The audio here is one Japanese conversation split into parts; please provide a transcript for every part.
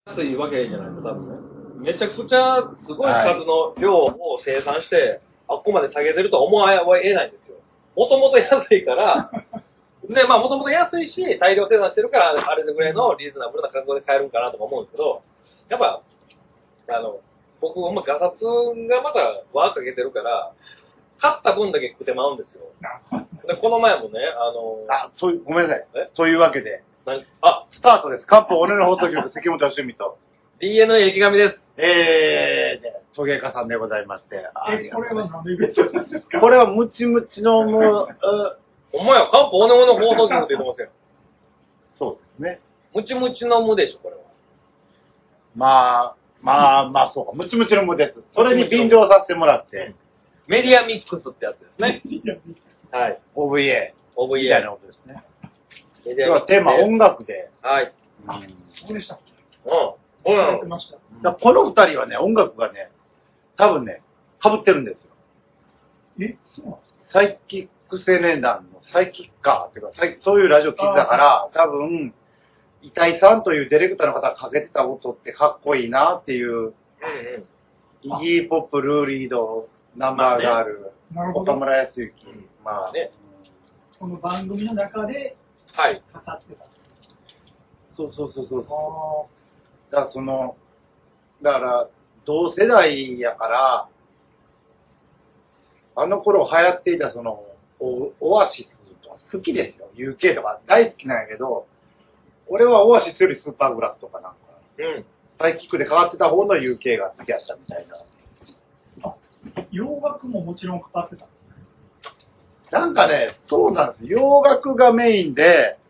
安いわけじゃないですか、多分ね。めちゃくちゃすごい数の量を生産して、あっこまで下げてるとは思わえないんですよ。もともと安いから、で、まあもともと安いし、大量生産してるから、あれぐらいのリーズナブルな価格で買えるんかなとか思うんですけど、やっぱ、僕、ガサツがまた輪かけてるから、買った分だけ食ってまうんですよ。で、この前もね、 ごめんなさい。というわけで、 スタートです。カップ俺の放送局、関本良美と。 DNA 池上です。 トゲカさんでございまして。 これは何で言っちゃったんですか？ これはムチムチのほんまや、カップ俺の放送局って言ってますよ。 そうですね。 ムチムチの無でしょ、これは。 まあ、そうか。ムチムチの無です。それに便乗させてもらって。 メディアミックスってやつですね。はい。 OVA。 OVA。 みたいなことですね。今日はテーマ音楽で。 はい。 そうでしたっけ？ うん。 この二人はね、音楽がね、多分ね、被ってるんですよ。そうなんですか？ サイキック青年団のサイキッカーっていうか、そういうラジオ聞いてたから、多分、板井さんというディレクターの方がかけてた音ってかっこいいなっていう、イギーポップ、ルーリード、ナンバーがある、岡村康之、まあね。 その番組の中で、かかってた。 そう。だから、同世代やから、あの頃流行っていたオアシスとか好きですよ。UK とか大好きなんやけど、俺はオアシスよりスーパーグラフとかなんか、サイキックで変わってた方の UK が好きやったみたいな。 洋楽ももちろんかかってたんですね。 なんかね、そうなんです。洋楽がメインで、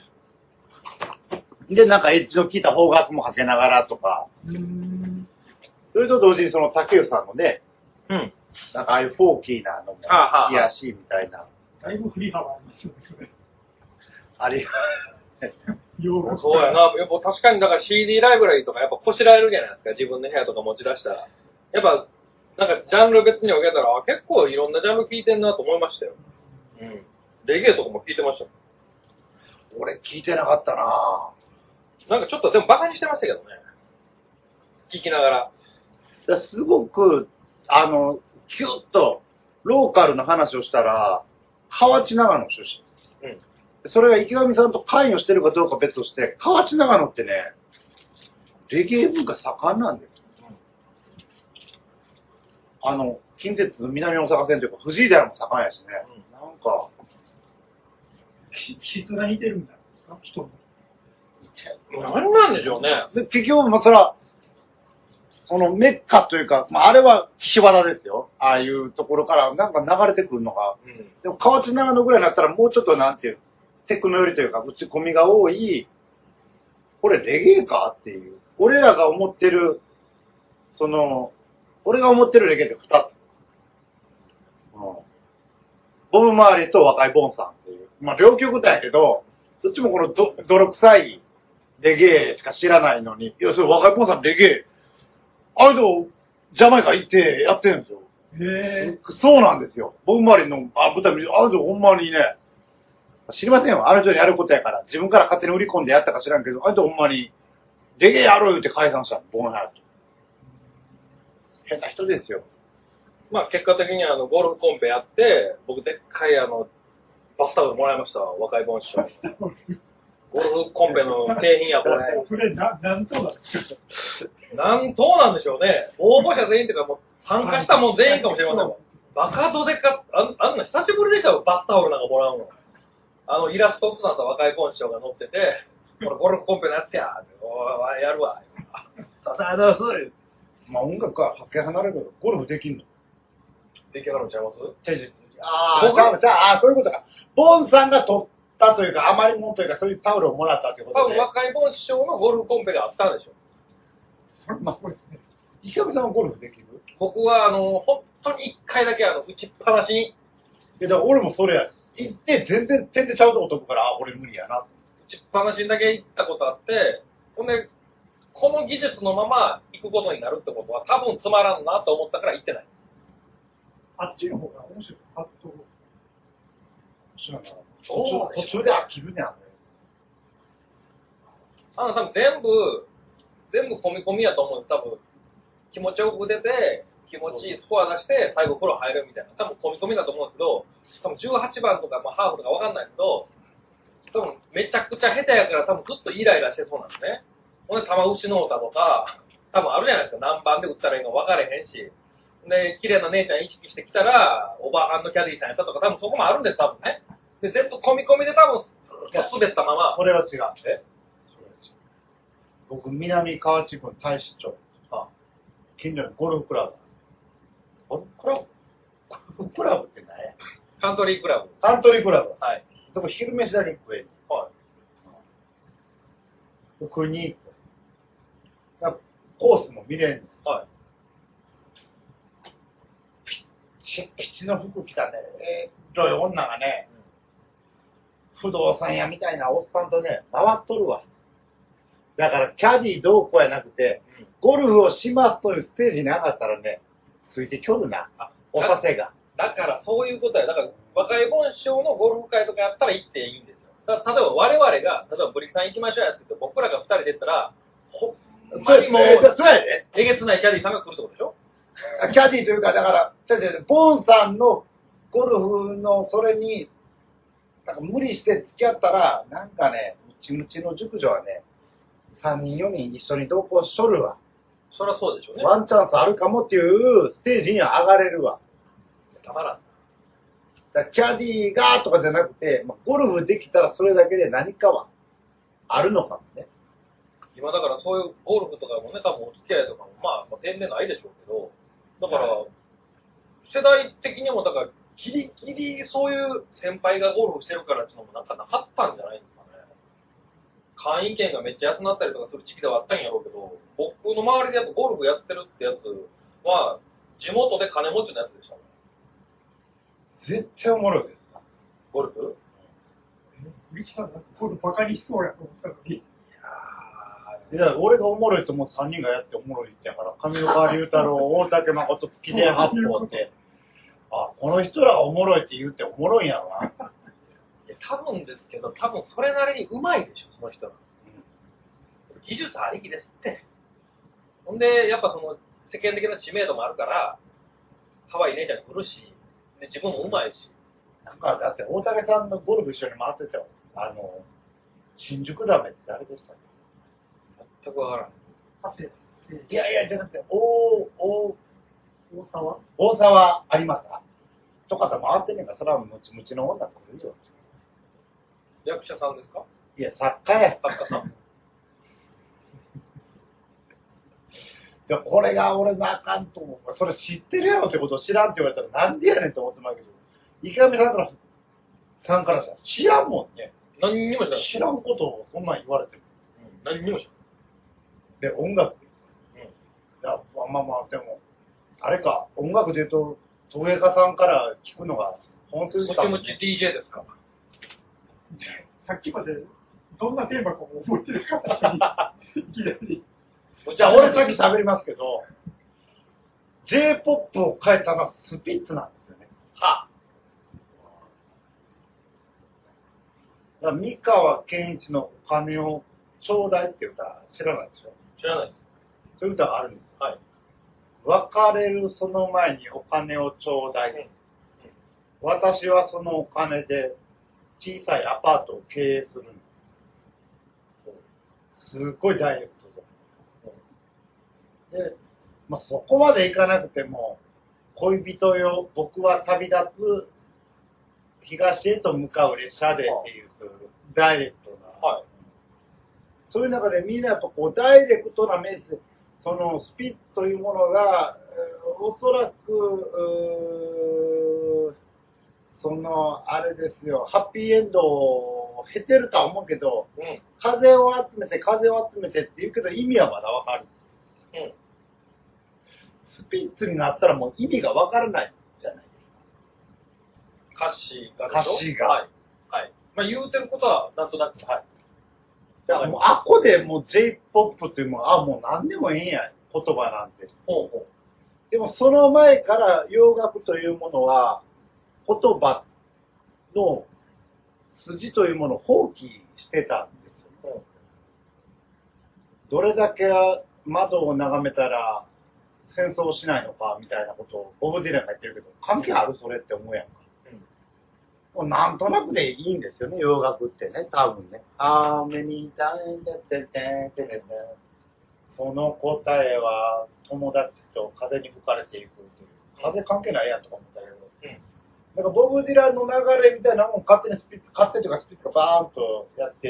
なんかエッジの効いた邦楽もかけながらとか、それと同時に竹内さんのね、なんかああいうフォーキーなのも好きやし、みたいな。 だいぶ振り幅ありますよね、それ。 あれそうやな。やっぱ確かにだから CD ライブラリーとかやっぱこしらえるじゃないですか。自分の部屋とか持ち出したら。やっぱ、なんかジャンル別に分けたら、結構いろんなジャンル聞いてんなと思いましたよ。レゲエとかも聞いてましたもん。 俺聞いてなかったなぁ。 なんかちょっとでもバカにしてましたけどね。聞きながら。 すごく、キュッとローカルの話をしたら、河内長野出身。それが池上さんと関与してるかどうか別として、河内長野ってね、レゲエ文化盛んなんですよ。近鉄南大阪線というか、藤井寺も盛んやしね。なんか、 質が似てるんじゃないですか、人も。 何なんでしょうね。 で結局、メッカというか、あれは岸和田ですよ。ああいうところからなんか流れてくるのが。でも、河内長野ぐらいになったらもうちょっとなんていう、テクノ寄りというか、打ち込みが多い、これレゲエかっていう。俺らが思ってる、俺が思ってるレゲエって二つ。ボブ周りと若いボンさんっていう。両極端やけど、どっちもこの泥臭いレゲエしか知らないのに、いや、それ若いボンさんレゲエ、あれとジャマイカ行ってやってるんですよ。そうなんですよ。ボブ周りの舞台見て、あれとほんまにね、知りませんよ。あの人にやることやから。自分から勝手に売り込んでやったか知らんけど、あれとほんまに、レゲエやろう言って解散したの、ボーンハート。変な人ですよ。 結果的にゴルフコンペやって、僕でっかいバスタオルもらいました、若いボン師匠。ゴルフコンペの景品や、これ。 それ何等なんですか？ 何等なんでしょうね。応募者全員っていうか、もう参加したもん全員かもしれません。バカどでか、あんな久しぶりでしたよ、バスタオルなんかもらうの。イラストとなった若いボン師匠が載ってて、これゴルフコンペのやつや、やるわ。 音楽から発見離れるけど、ゴルフできんの？ できはるんちゃいます？ そういうことか。ボンさんが取ったというか、余り物というか、そういうタオルをもらったってことで。 多分若いボン師匠のゴルフコンペがあったんでしょ。 そうですね。 池上さんはゴルフできる？ 僕は、本当に一回だけ打ちっぱなしに。 だから俺もそれや。行って、全然ちゃうとこ飛ぶから、俺無理やな。 打ちっぱなしにだけ行ったことあって、ほんで、この技術のまま行くことになるってことは多分つまらんなと思ったから行ってない。 あっちの方が面白い。パッと。 知らんな。途中で飽きるねん。 多分全部、 全部込み込みやと思うんです、多分。気持ちよく出て、気持ちいいスコア出して、最後プロ入るみたいな。多分込み込みだと思うんですけど、多分18番とか、まあ、ハーフとかわかんないですけど、多分めちゃくちゃ下手やから多分ずっとイライラしてそうなんですね。ほんで、球失うたとか、多分あるじゃないですか。何番で打ったらいいの分かれへんし。で、綺麗な姉ちゃん意識してきたら、おばはんのキャディーさんやったとか、多分そこもあるんです、多分ね。で、全部込み込みで多分、滑ったまま。 それは違う。僕、南河内郡太子町。近所にゴルフクラブ。ゴルフクラブゴルフクラブって何や？ カントリークラブ。 カントリークラブ。 はい。 そこ昼飯だけ食える。 はい。 食いに行って。コースも見れんの。 はい。 ピッチの服着たね、黒い女がね、不動産屋みたいなおっさんとね、回っとるわ。だからキャディーどうこうやなくて、ゴルフをしますというステージに上がったらね、ついてきょるな、おさせが。 だからそういうことや。だから若い盆師匠のゴルフ会とかやったら行っていいんですよ。例えば我々が、例えばブリキさん行きましょうやって言って僕らが2人で行ったら、ほんまにもう、 そうやで。 えげつないキャディーさんが来るってことでしょ？ キャディーというか、だから、ボンさんのゴルフのそれに、なんか無理して付き合ったら、なんかね、ムチムチの熟女はね、3人4人一緒に同行しとるわ。 そりゃそうでしょうね。 ワンチャンスあるかもっていうステージには上がれるわ。 たまらん。 だからキャディーがとかじゃなくて、ゴルフできたらそれだけで何かはあるのかもね。 今だからそういうゴルフとかもね、多分お付き合いとかもまあ全然ないでしょうけど、だから、世代的にもだからギリギリそういう先輩がゴルフしてるからっていうのもなんかなかったんじゃないですかね。会員権がめっちゃ安くなったりとかする時期ではあったんやろうけど、僕の周りでやっぱゴルフやってるってやつは、地元で金持ちのやつでしたね。 絶対おもろいけどな。 ゴルフ？ ミキさんなんかゴルフバカにしそうやと思ったのに。 いや、俺がおもろいと思う3人がやっておもろいってやから、上岡龍太郎、大竹誠、月で八方って、あ、この人らがおもろいって言っておもろいんやろな。 いや、多分ですけど、多分それなりにうまいでしょ、その人ら。技術ありきですって。ほんで、やっぱその世間的な知名度もあるから、可愛い姉ちゃんに来るし、で自分もうまいし。 なんか、だって大竹さんのゴルフ一緒に回ってたよ。新宿ダメって誰でしたっ全くわからない。 け？いやいや、じゃなくて、 大沢大沢有正とかと回ってんねんから、それはムチムチの女来るよ。 役者さんですか？ いや、作家や。 作家さん？ じゃこれが俺のあかんと思う。それ知ってるやろってことを知らんって言われたらなんでやねんと思ってまうけど、池上さんからしたら知らんもんね。 何にも知らない。 知らんことをそんなん言われても。 何にも知らで、音楽ですよ。まあ、でも、あれか、音楽で言うと、東映家さんから聞くのが本当にない。ムチムチ DJ ですか？ さっきまでどんなテーマかも覚えてる方にいきなり。 じゃあ、俺先喋りますけど、J-POP を変えたのはスピッツなんですよね。 はだから三河健一のお金をちょうだいって歌知らないでしょ？ 知らないです。 そういう歌があるんですよ。 はい。 別れるその前にお金をちょうだい。私はそのお金で小さいアパートを経営するんです。すっごいダイレクトで。で、そこまでいかなくても、恋人よ、僕は旅立つ東へと向かう列車でっていう、そういうダイレクトな。 はい。 そういう中でみんなやっぱこうダイレクトなメッセージ、そのスピッツというものが、おそらく、あれですよ、ハッピーエンドを経てるとは思うけど、風を集めてって言うけど意味はまだわかる。スピッツになったらもう意味がわからないじゃないですか。 歌詞がでしょ？ 歌詞が。 はい。はい。言うてることはなんとなく、はい。 だからもうあこでもう J-POP っていうもう何でもええんや、言葉なんて。 ほうほう。 でもその前から洋楽というものは言葉の筋というものを放棄してたんですよ。 どれだけ窓を眺めたら戦争しないのかみたいなことをボブ・ディランが言ってるけど、関係あるそれって思うやんか。もうなんとなくでいいんですよね、洋楽ってね、多分ね。How many times that they その答えは友達と風に吹かれていくという。風関係ないやんとか思ったけど。なんかボブ・ディランの流れみたいなのも勝手というかスピッツがバーンとやって、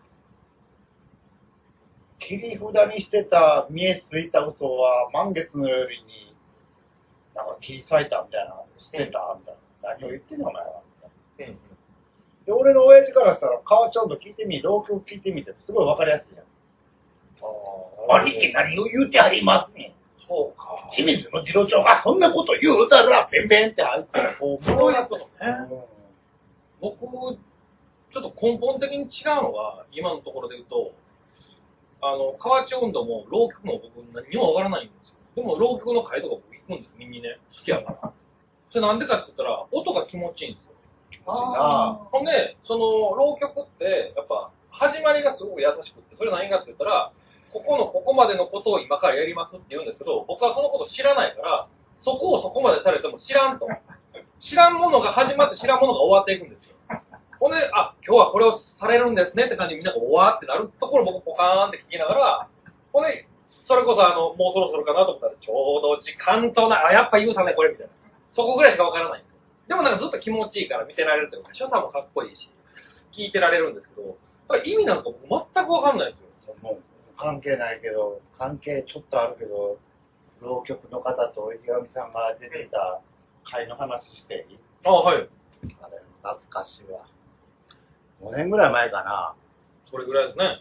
切り札にしてた見えついた嘘は満月の夜になんか切り裂いたみたいな、捨てたみたいな。何を言ってんのお前は。で、俺の親父からしたら、川ちゃんと聞いてみ、浪曲聞いてみて、すごいわかりやすいじゃん。兄貴何を言うてありますねん。 そうか。 清水の次郎長がそんなこと言うたら、ペンペンって入ってこう、 そういうことね。僕、ちょっと根本的に違うのが、今のところで言うと、河内音頭も浪曲も僕何にもわからないんですよ。でも浪曲の会とか僕行くんです、耳ね。好きやから。それなんでかって言ったら、音が気持ちいいんですよ。ほんで、その浪曲って、やっぱ、始まりがすごく優しくって、それ何かって言ったら、ここまでのことを今からやりますって言うんですけど、僕はそのこと知らないから、そこをそこまでされても知らんと。知らんものが始まって知らんものが終わっていくんですよ。ほんで、あ、今日はこれをされるんですねって感じでみんなが終わってなるところを僕ポカーンって聞きながら、ほんで、それこそもうそろそろかなと思ったら、ちょうど時間とな、あ、やっぱ言うたね、これみたいな。そこぐらいしかわからないんですよ。でもなんかずっと気持ちいいから見てられるというか、所作もかっこいいし、聞いてられるんですけど、意味なんか僕全くわかんないですよ。 もう関係ないけど、関係ちょっとあるけど、浪曲の方と池上さんが出てた会の話していい？ あ、はい。 あれ、懐かしいわ。5年ぐらい前かな。 それぐらいですね。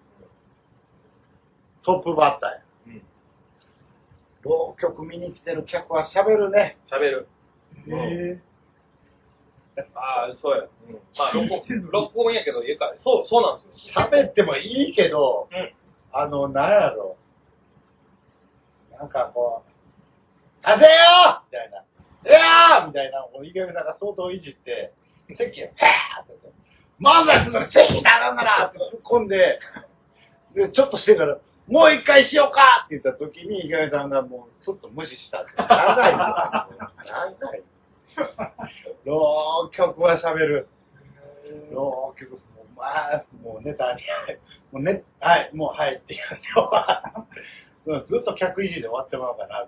トップバッターや。浪曲見に来てる客は喋るね。 喋る。ああ、そうや。まあ、録音やけど、そうなんですよ。 喋ってもいいけど、なんやろ。なんかこう、はせよみたいな。いやーみたいな、池上さんが相当いじって、席を、へーって、まずは席だなんだなって突っ込んで、で、ちょっとしてから、もう一回しようかって言った時に、池上さんがもう、ちょっと無視したって。長い長い。浪曲は喋る。浪曲、もうネタに、はい、もうはいって言って、ずっと客いじりで終わってもらおうかなって。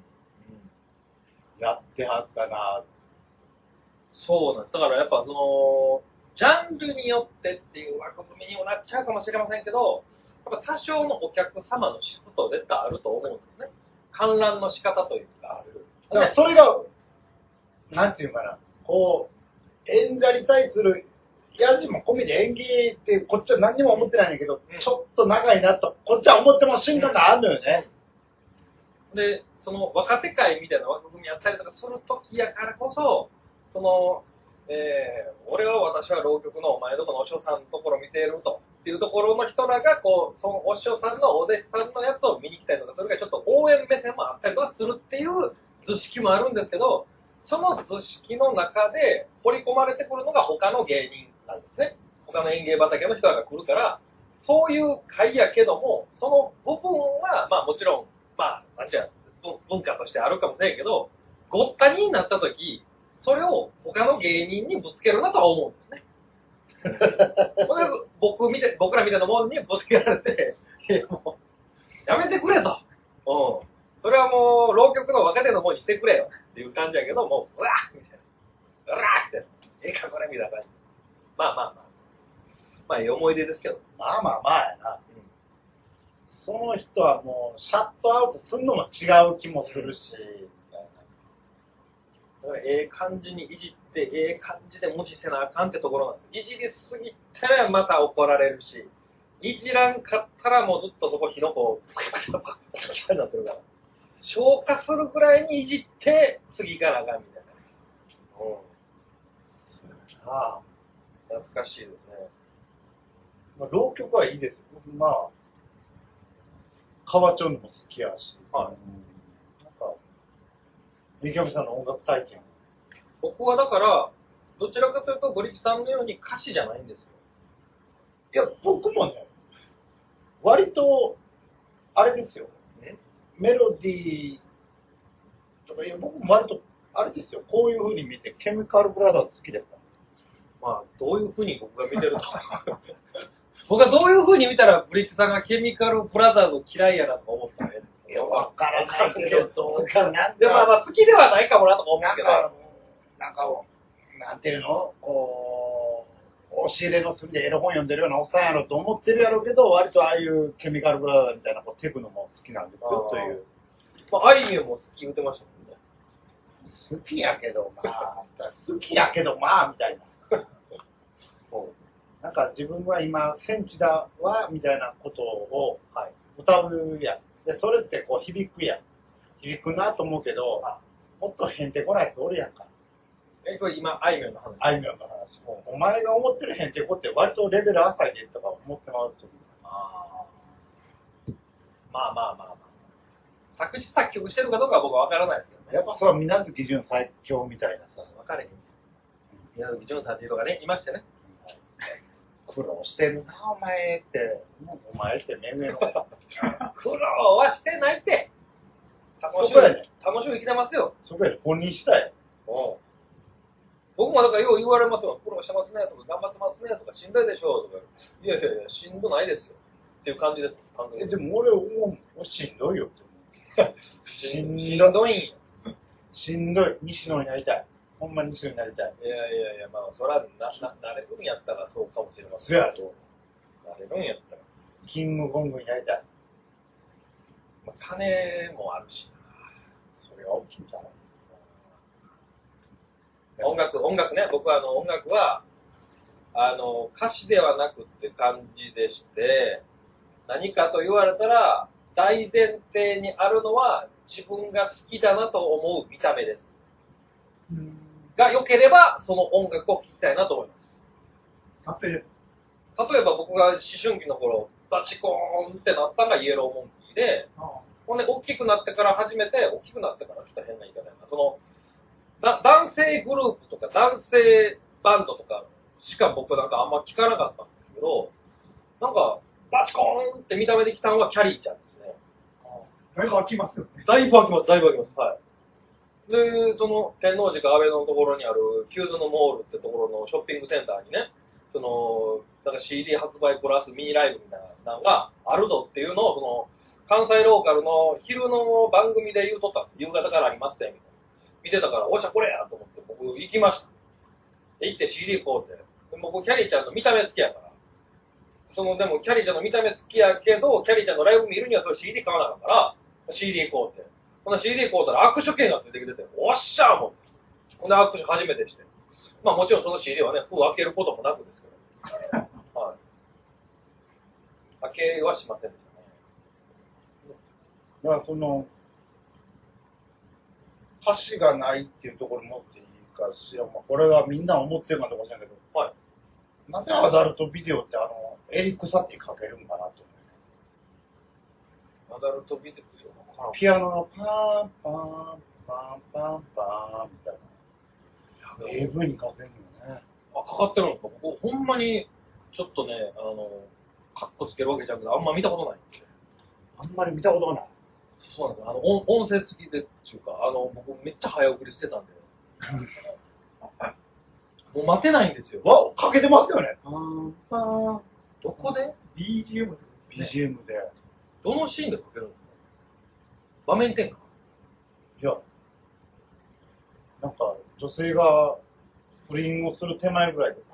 やってはったな。 そうなんです。だからやっぱジャンルによってっていう枠組みにもなっちゃうかもしれませんけど、やっぱ多少のお客様の質と絶対あると思うんですね。観覧の仕方というか。 だからそれが、なんていうかな、こう、演者に対する、やじも込みで演技ってこっちは何にも思ってないんだけど、ちょっと長いなと、こっちは思ってます瞬間があるのよね。 で、その若手会みたいな枠組みやったりとかするときやからこそ、私は浪曲のお前どこのお師匠さんのところ見ているとっていうところの人らがそのお師匠さんのお弟子さんのやつを見に来たりとか、それがちょっと応援目線もあったりとかするっていう図式もあるんですけど、その図式の中で掘り込まれてくるのが他の芸人なんですね。他の演芸畑の人らが来るから、そういう会やけども、その部分は、まあもちろん、文化としてあるかもしれんけど、ごったになった時、それを他の芸人にぶつけるなとは思うんですね。僕らみたいなもんにぶつけられて、もうやめてくれと。それはもう、浪曲の若手の方にしてくれよっていう感じやけど、もう、うわーみたいな。うわーって、ええかこれみたいな感じ。まあ、いい思い出ですけど。 まあやな。その人はもう、シャットアウトするのも違う気もするし、 ええ感じにいじって、ええ感じで無視せなあかんってところなんです。いじりすぎたらまた怒られるし、いじらんかったらもうずっとそこ火の粉、パになってるから。消化するくらいにいじって、次からあかんみたいな。懐かしいですね。 まあ、浪曲はいいですよ。まあ、河町のも好きやし。なんか、池上さんの音楽体験。 僕はだから、どちらかというと、ブリキさんのように歌詞じゃないんですよ。 いや、僕もね、 割と、あれですよ。メロディーとか、いや僕も割と、あれですよ。こういう風に見て、ケミカルブラザーズ好きですか？ まあ、どういう風に僕が見てると。僕はどういう風に見たら、ブリッジさんがケミカルブラザーズを嫌いやなとか思ったね。 いや、わからないけど、どうかな。 でもまあ好きではないかもなとか思うけど。 なんていうのこう、押し入れの隅でエロ本読んでるようなおっさんやろと思ってるやろうけど、割とああいうケミカルブラザーズみたいなこうテクノも好きなんですよという。 まあ、あいみょんも好き言うてましたもんね。 好きやけど、まあ、好きやけど、まあ、みたいな。なんか自分は今、センチだわ、みたいなことを歌うやん。で、それってこう響くやん。響くなと思うけど、もっとへんてこないやつおるやんか。 これ今、あいみょんの話。 あいみょんの話。お前が思ってるへんてこって割とレベル浅いでとか思ってまうと。 まあ。作詞作曲してるかどうかは僕は分からないですけどね。 やっぱそう、水無月純最強みたいなさ。 分かれへん。水無月純さんっていう人がね、いましてね。 苦労してるな、お前って。お前ってめめの。苦労はしてないって。楽しみに来てますよ。 そこやで、本人したい。 僕もだからよう言われますよ。苦労してますねとか、頑張ってますねとか、しんどいでしょうとか。いや、しんどないですよ。っていう感じです。 でも俺、もうしんどいよって。 しんどいんや。 しんどい。西野になりたい。ほんまに西野になりたい。 いや、まあ、そら、なれるんやったらそうかもしれません。 そやと。 なれるんやったら。 キングコングになりたい。 まあ、金もあるしな。 それが大きいんちゃう？ 音楽ね。僕は音楽は、歌詞ではなくって感じでして、何かと言われたら、大前提にあるのは自分が好きだなと思う見た目です。が良ければ、その音楽を聴きたいなと思います。例えば僕が思春期の頃、バチコーンってなったのがイエローモンキーで、ほんで大きくなってから初めて、大きくなってからちょっと変な言い方やな。男性グループとか男性バンドとかしか僕なんかあんま聞かなかったんですけど、なんか、バチコーンって見た目で来たのはキャリーちゃんですね。 だいぶ飽きますよね。 だいぶ飽きます。はい。で、その天王寺か安倍のところにあるキューズのモールってところのショッピングセンターにね、なんか CD 発売プラスミニライブみたいなのがあるぞっていうのを、関西ローカルの昼の番組で言うとったんです。夕方からありますね、みたいな。見てたから、おっしゃこれやと思って僕行きました。で行って CD 買うて。で僕キャリーちゃんの見た目好きやから。でもキャリーちゃんの見た目好きやけど、キャリーちゃんのライブ見るにはそれ CD 買わなかったから、CD 買うて。この CD 買うたら握手券がついてきてて、おっしゃーもん。ほんで握手初めてして。まあもちろんその CD はね、封開けることもなくですけど。はい。開けはしませんでしたね。 だから歌詞がないっていうところもっていいかしら、これはみんな思ってるかどうか知らんけど、 はい。 なんでアダルトビデオってエリック・サティかけるんかなとアダルトビデオピアノのパーンパーンパーンパーンパーンみたいな AV にかけるのね。 かかってるんですか？僕ほんまにちょっとね、カッコつけるわけじゃなくてあんま見たことないんで。 あんまり見たことがない。 そうなんです。音声付きでっていうか、僕めっちゃ早送りしてたんで。もう待てないんですよ。 かけてますよね。 どこで BGM とかですね。 BGM で。 どのシーンでかけるんですか？場面転換？ いや、なんか女性が不倫をする手前ぐらいで、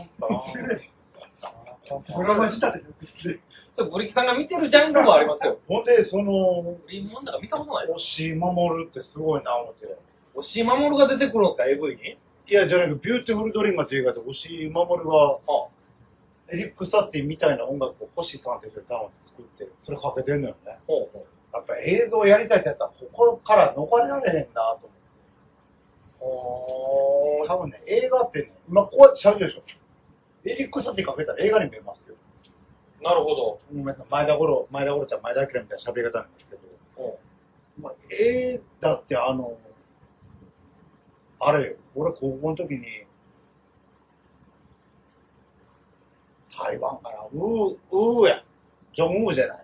ドラマ仕立てですね。 それブリキさんが見てるジャンルもありますよ。 ほんで、 不倫もんだから見たことないです。 押井守ってすごいな思って。 押井守が出てくるんですか、AV に？ いや、じゃなくて、ビューティフルドリーマーっていう映画で、押井守が、エリック・サティみたいな音楽を星さんって人に頼んで作って、それかけてるのよね。やっぱ映像やりたいってやったら、心から逃れられへんなと思って。多分ね、映画ってね、今こうやって喋るでしょ。エリック・サティかけたら映画に見えますよ。 なるほど。 前田五郎ちゃん、前田明みたいな喋り方なんですけど、だってあれよ、俺高校の時に、台湾から、や。 ジョンウーじゃない。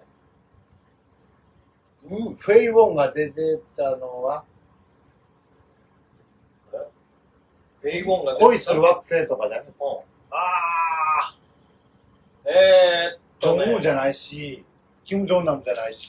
フェイ・ウォンが出てたのは、 フェイ・ウォンが恋する惑星とかだね。ジョンウーじゃないし、キム・ジョンナムじゃないし。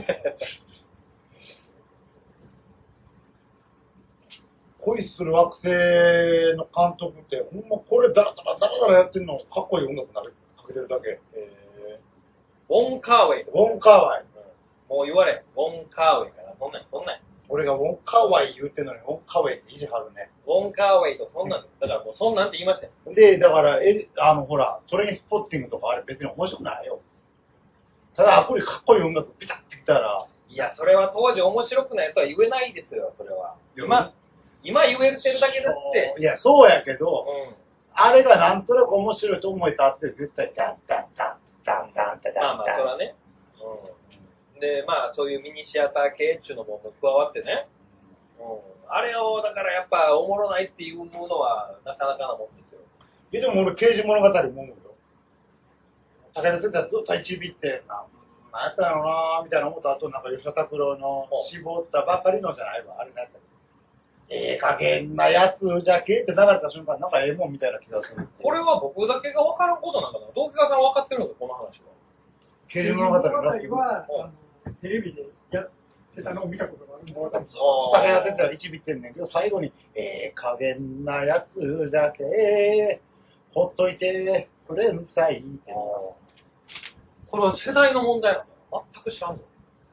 恋する惑星の監督って、ほんまこれダラダラやってんのかっこいい音楽かけてるだけ。 ウォン・カーウェイとか。 ウォン・カーワイ。 もう言われ。ウォン・カーウェイかな。そんなん。 俺がウォン・カーワイ言うてんのに、ウォン・カーワイって意地張るね。 ウォン・カーウェイとそんなんです。だからもうそんなんって言いましたよ。 で、だから、ほら、トレインスポッティングとかあれ別に面白くないよ。ただ、これかっこいい音楽ピタッてきたら。 いや、それは当時面白くないとは言えないですよ、それは。今言えてるだけですって。 いや、そうやけど、あれがなんとなく面白いと思えたって絶対、ダンダンダンダンダンダンダン。 まあまあ、それはね。で、まあ、そういうミニシアター系っていうのも加わってね。あれを、だからやっぱ、おもろないっていうものは、なかなかなもんですよ。 でも俺、刑事物語も思うよ。武田鉄矢ずっと一尾って、なんやったんやろなーみたいな思った後、なんか吉田拓郎の絞ったばかりのじゃないわ、あれなんやったっけ。加減なやつじゃけって流れた瞬間、なんかええもんみたいな気がする。 これは僕だけが分からんことなんかな。道家さん分かってるのか、この話は。 刑事物語は、テレビでやってたのを見たことがあるのが、 武田鉄矢一尾ってんねんけど、最後に、加減なやつじゃけほっといてくれんさいって。 これは世代の問題なの？全く知らんの。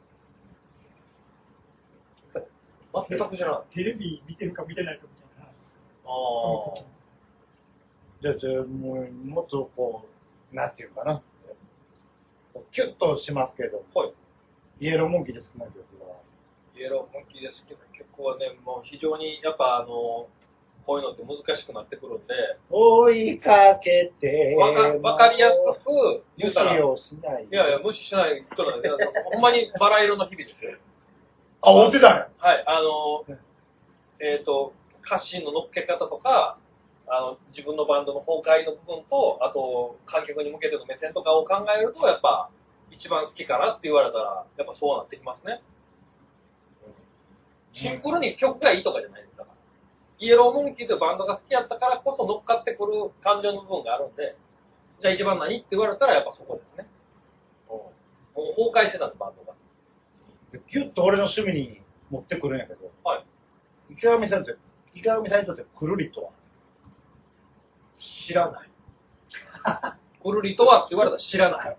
全く知らん。 テレビ見てるか見てないかみたいな話です。 じゃあ、もっとこう、なんていうかな。キュッとしますけど、 はい。 イエローモンキーで好きな曲は。 イエローモンキーで好きな曲はね、もう非常にやっぱこういうのって難しくなってくるんで、 追いかけて、 わかりやすく言ったら、無視をしない。 いやいや、無視しない人なんですよ。ほんまにバラ色の日々ですよ。 あ、追ってたんや。 はい、歌詞の乗っけ方とか、自分のバンドの崩壊の部分と、あと、観客に向けての目線とかを考えると、やっぱ、一番好きかなって言われたら、やっぱそうなってきますね。シンプルに曲がいいとかじゃないですから。イエローモンキーというバンドが好きやったからこそ乗っかってくる感情の部分があるんで、じゃあ一番何って言われたらやっぱそこですね。もう崩壊してたんです、バンドが。 キュッと俺の趣味に持ってくるんやけど、 はい。 池上さんにとってくるりとは知らない。くるりとはって言われたら知らない。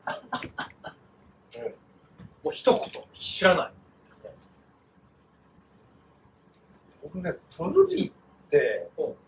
もう一言、知らない。 僕ね、くるりって、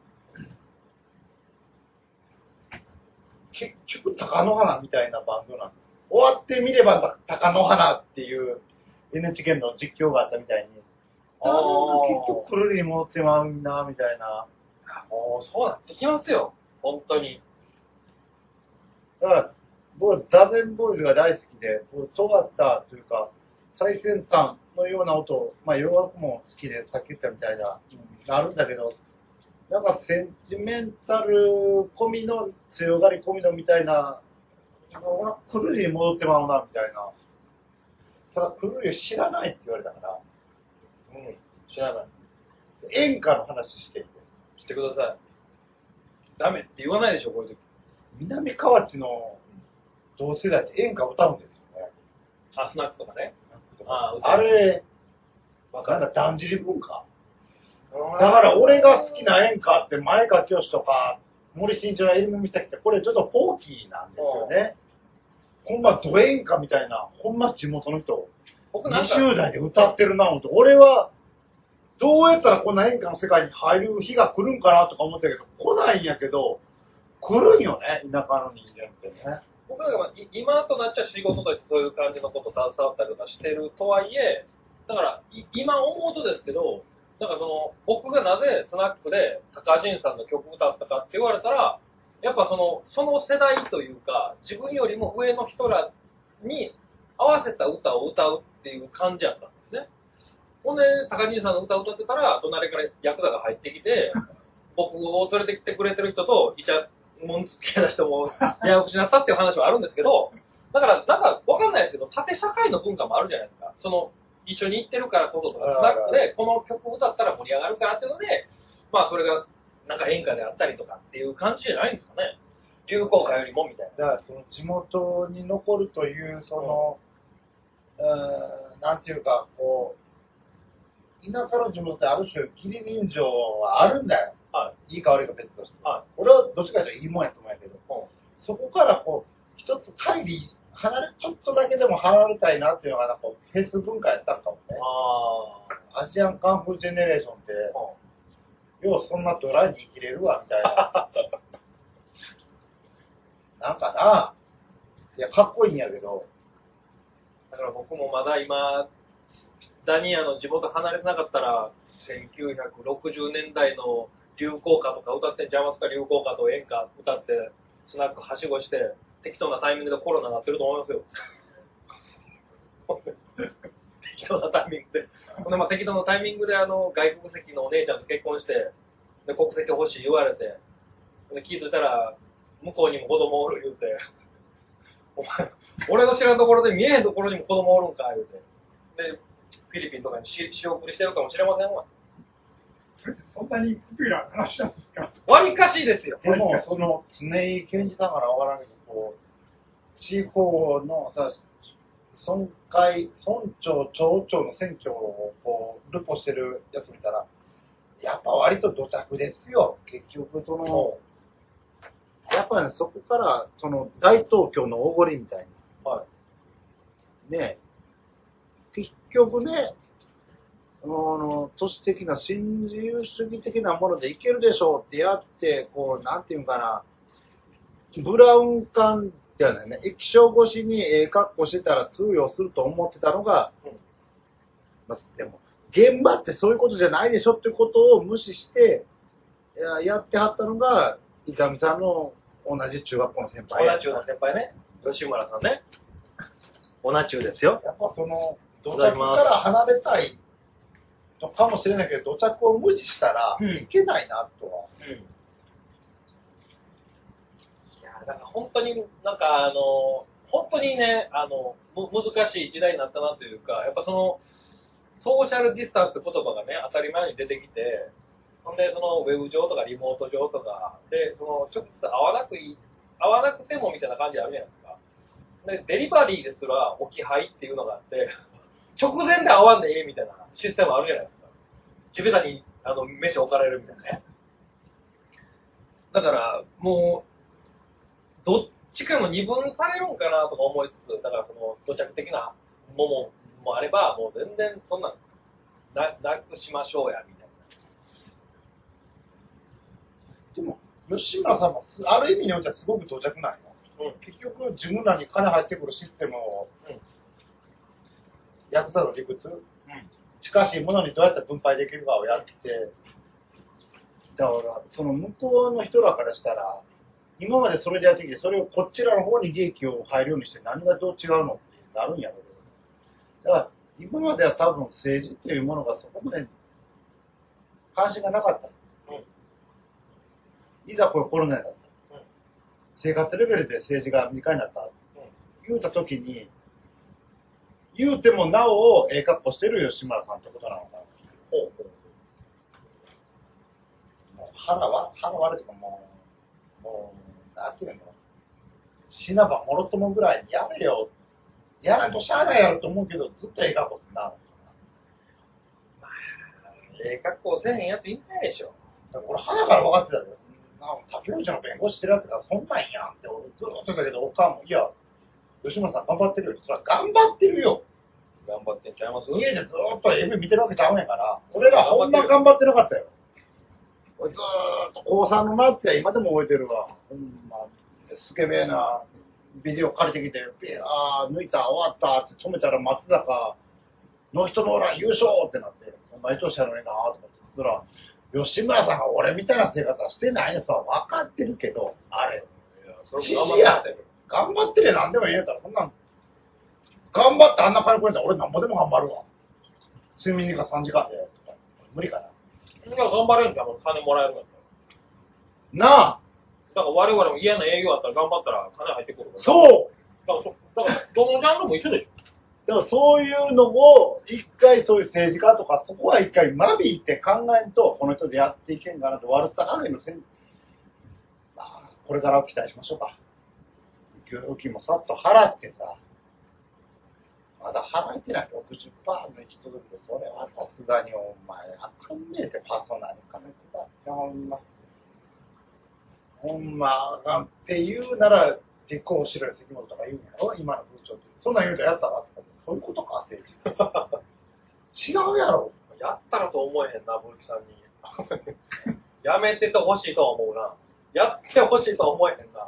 結局、貴乃花みたいなバンドなんです。終わってみれば貴乃花っていう NHK の実況があったみたいに、結局くるりに戻ってまうな、みたいな。 もうそうなってきますよ。本当に。 だから、僕はザゼンボーイズが大好きで、尖ったというか、最先端のような音、まあ洋楽も好きで、さっき言ったみたいな、あるんだけど、なんかセンチメンタル込みの、強がり込みのみたいなのが、くるりに戻ってまうな、みたいな。ただ、くるりを知らないって言われたから、 知らない。 演歌の話していて。 してください。ダメって言わないでしょ、こういう時。 南河内の同世代って演歌歌うんですよね。 スナックとかね。 あれ、なんだ、だんじり文化。だから俺が好きな演歌って前川清とか森進一のエルメミサキってこれちょっとフォーキーなんですよね。ほんまド演歌みたいな、ほんま地元の人、20代で歌ってるなぁと、俺はどうやったらこんな演歌の世界に入る日が来るんかなとか思ったけど、来ないんやけど、来るんよね、田舎の人間ってね。 僕らが今となっちゃ仕事としてそういう感じのことを携わったりとかしてるとはいえ、だから今思うとですけど、なんか僕がなぜスナックで高陣さんの曲歌ったかって言われたら、やっぱその世代というか、自分よりも上の人らに合わせた歌を歌うっていう感じやったんですね。ほんで、高陣さんの歌を歌ってたら、隣からヤクザが入ってきて、僕を連れてきてくれてる人と、イチャモンつけた人もややこしになったっていう話はあるんですけど、 だから、なんかわかんないですけど、縦社会の文化もあるじゃないですか。一緒に行ってるからこそとか、スナックでこの曲歌ったら盛り上がるからっていうので、まあそれがなんか演歌であったりとかっていう感じじゃないんですかね。流行歌よりもみたいな。 だからその地元に残るというなんていうかこう田舎の地元ってある種義理人情はあるんだよ。 はい。 いいか悪いか別として。 はい。 俺はどっちかというといいもんやと思うんやけど、そこからこう一つちょっとだけでも離れたいなっていうのがなんかフェス文化やったんかもね。アジアンカンフージェネレーションって、ようそんなドライに生きれるわみたいな。なんかな、いやかっこいいんやけど。 だから僕もまだ今、ダニアの地元離れてなかったら、1960年代の流行歌とか歌ってんちゃいますか、流行歌と演歌歌って、スナックはしごして、適当なタイミングでコロナになってると思いますよ。適当なタイミングで。ほんで、まあ、適当なタイミングで外国籍のお姉ちゃんと結婚して、で、国籍欲しい言われて、で、聞いてたら、向こうにも子供おる言うて、お前、俺の知らんところで見えへんところにも子供おるんか言うて。で、フィリピンとかに仕送りしてるかもしれませんわ。 それってそんなにポピュラーな話なんですか？ わりかしいですよ。 でも、常井健二さんからわからんけど、こう、地方のさ、村長、町長の選挙をこう、ルポしてるやつ見たら、やっぱ割と土着ですよ。結局、やっぱりね、そこから、大東京のおごりみたいな。 はい。 ね結局ね、都市的な新自由主義的なものでいけるでしょうってやって、こう、なんていうんかな、ブラウン管ってやね、液晶越しに格好してたら通用すると思ってたのが、まあ、でも、現場ってそういうことじゃないでしょってことを無視して、やってはったのが、伊上さんの同じ中学校の先輩。 同じ中の先輩ね。吉村さんね。同じ中ですよ。 やっぱ土着から離れたいのかもしれないけど、土着を無視したらいけないなとは。 いや、だから本当になんか本当にね、難しい時代になったなというか、やっぱソーシャルディスタンスって言葉がね、当たり前に出てきて、ほんで、ウェブ上とかリモート上とか、で、直接会わなくてもみたいな感じあるじゃないですか。で、デリバリーですら置き配っていうのがあって、直前で会わんでええみたいなシステムあるじゃないですか。地べたに、飯置かれるみたいなね。だから、もう、どっちかの二分されるんかなとか思いつつ、だから土着的なものもあれば、もう全然そんななくしましょうや、みたいな。 でも、吉村さんも、ある意味においてはすごく土着なんよ。結局、自分らに金入ってくるシステムを、やってたの理屈、近しいものにどうやって分配できるかをやって、だから、向こうの人らからしたら、今までそれでやってきて、それをこちらの方に利益を入るようにして何がどう違うのってなるんやろうけど。だから、今までは多分政治っていうものがそこまで関心がなかった。いざこれコロナになった。生活レベルで政治が身近になった。言うたときに、言うてもなお格好してる吉村さんってことなのかな。もう腹割れとかもう、なんていうの、死なばもろともぐらいにやめよ。やらんとしゃあないやろと思うけど、ずっと格好すんな。 格好せえへんやついないでしょ。 これ鼻から分かってたよ。竹内の弁護士してるやつがそんなんやんって俺ずっと言ったけど、おかんも、いや、吉村さん頑張ってるよ。それは頑張ってるよ。 頑張ってんちゃいます？ 家でずっと AV 見てるわけちゃうねんから、俺らほんま頑張ってなかったよ。俺ずーっと高3の夏や今でも覚えてるわ。ほんま、スケベなビデオ借りてきて、抜いた、終わったって止めたら松坂、ノーヒットノーラン優勝ってなって、毎年やのになーとかって言ったら、吉村さんが俺みたいな生活はしてないのさ、分かってるけど、あれ。指示や。頑張ってるやなんでも言えたら、そんなん、頑張ってあんな金くれたら俺なんぼでも頑張るわ。睡眠時間3時間で。無理かな。 頑張れるんじゃん、金もらえるんだったら。なあ。 だから我々も嫌な営業あったら頑張ったら金入ってくるから。 そうだから、どのジャンルも一緒でしょ。 でもそういうのを、一回そういう政治家とか、そこは一回間引いて考えんと、この人でやっていけんかなと、悪さ関連のこれから期待しましょうか。料金もさっと払ってさ、まだ払えてない60%の行き届くで、それはさすがにお前、あかんねえってパーソナル金配ってほんま。ほんま、なんて言うなら、立候補しろよ、関本とか言うんやろ今の風潮って。そんなん言うとやったらとか、そういうことか、政治。違うやろ。 やったらと思えへんな、ブルキさんに。やめててほしいとは思うな。やってほしいとは思えへんな。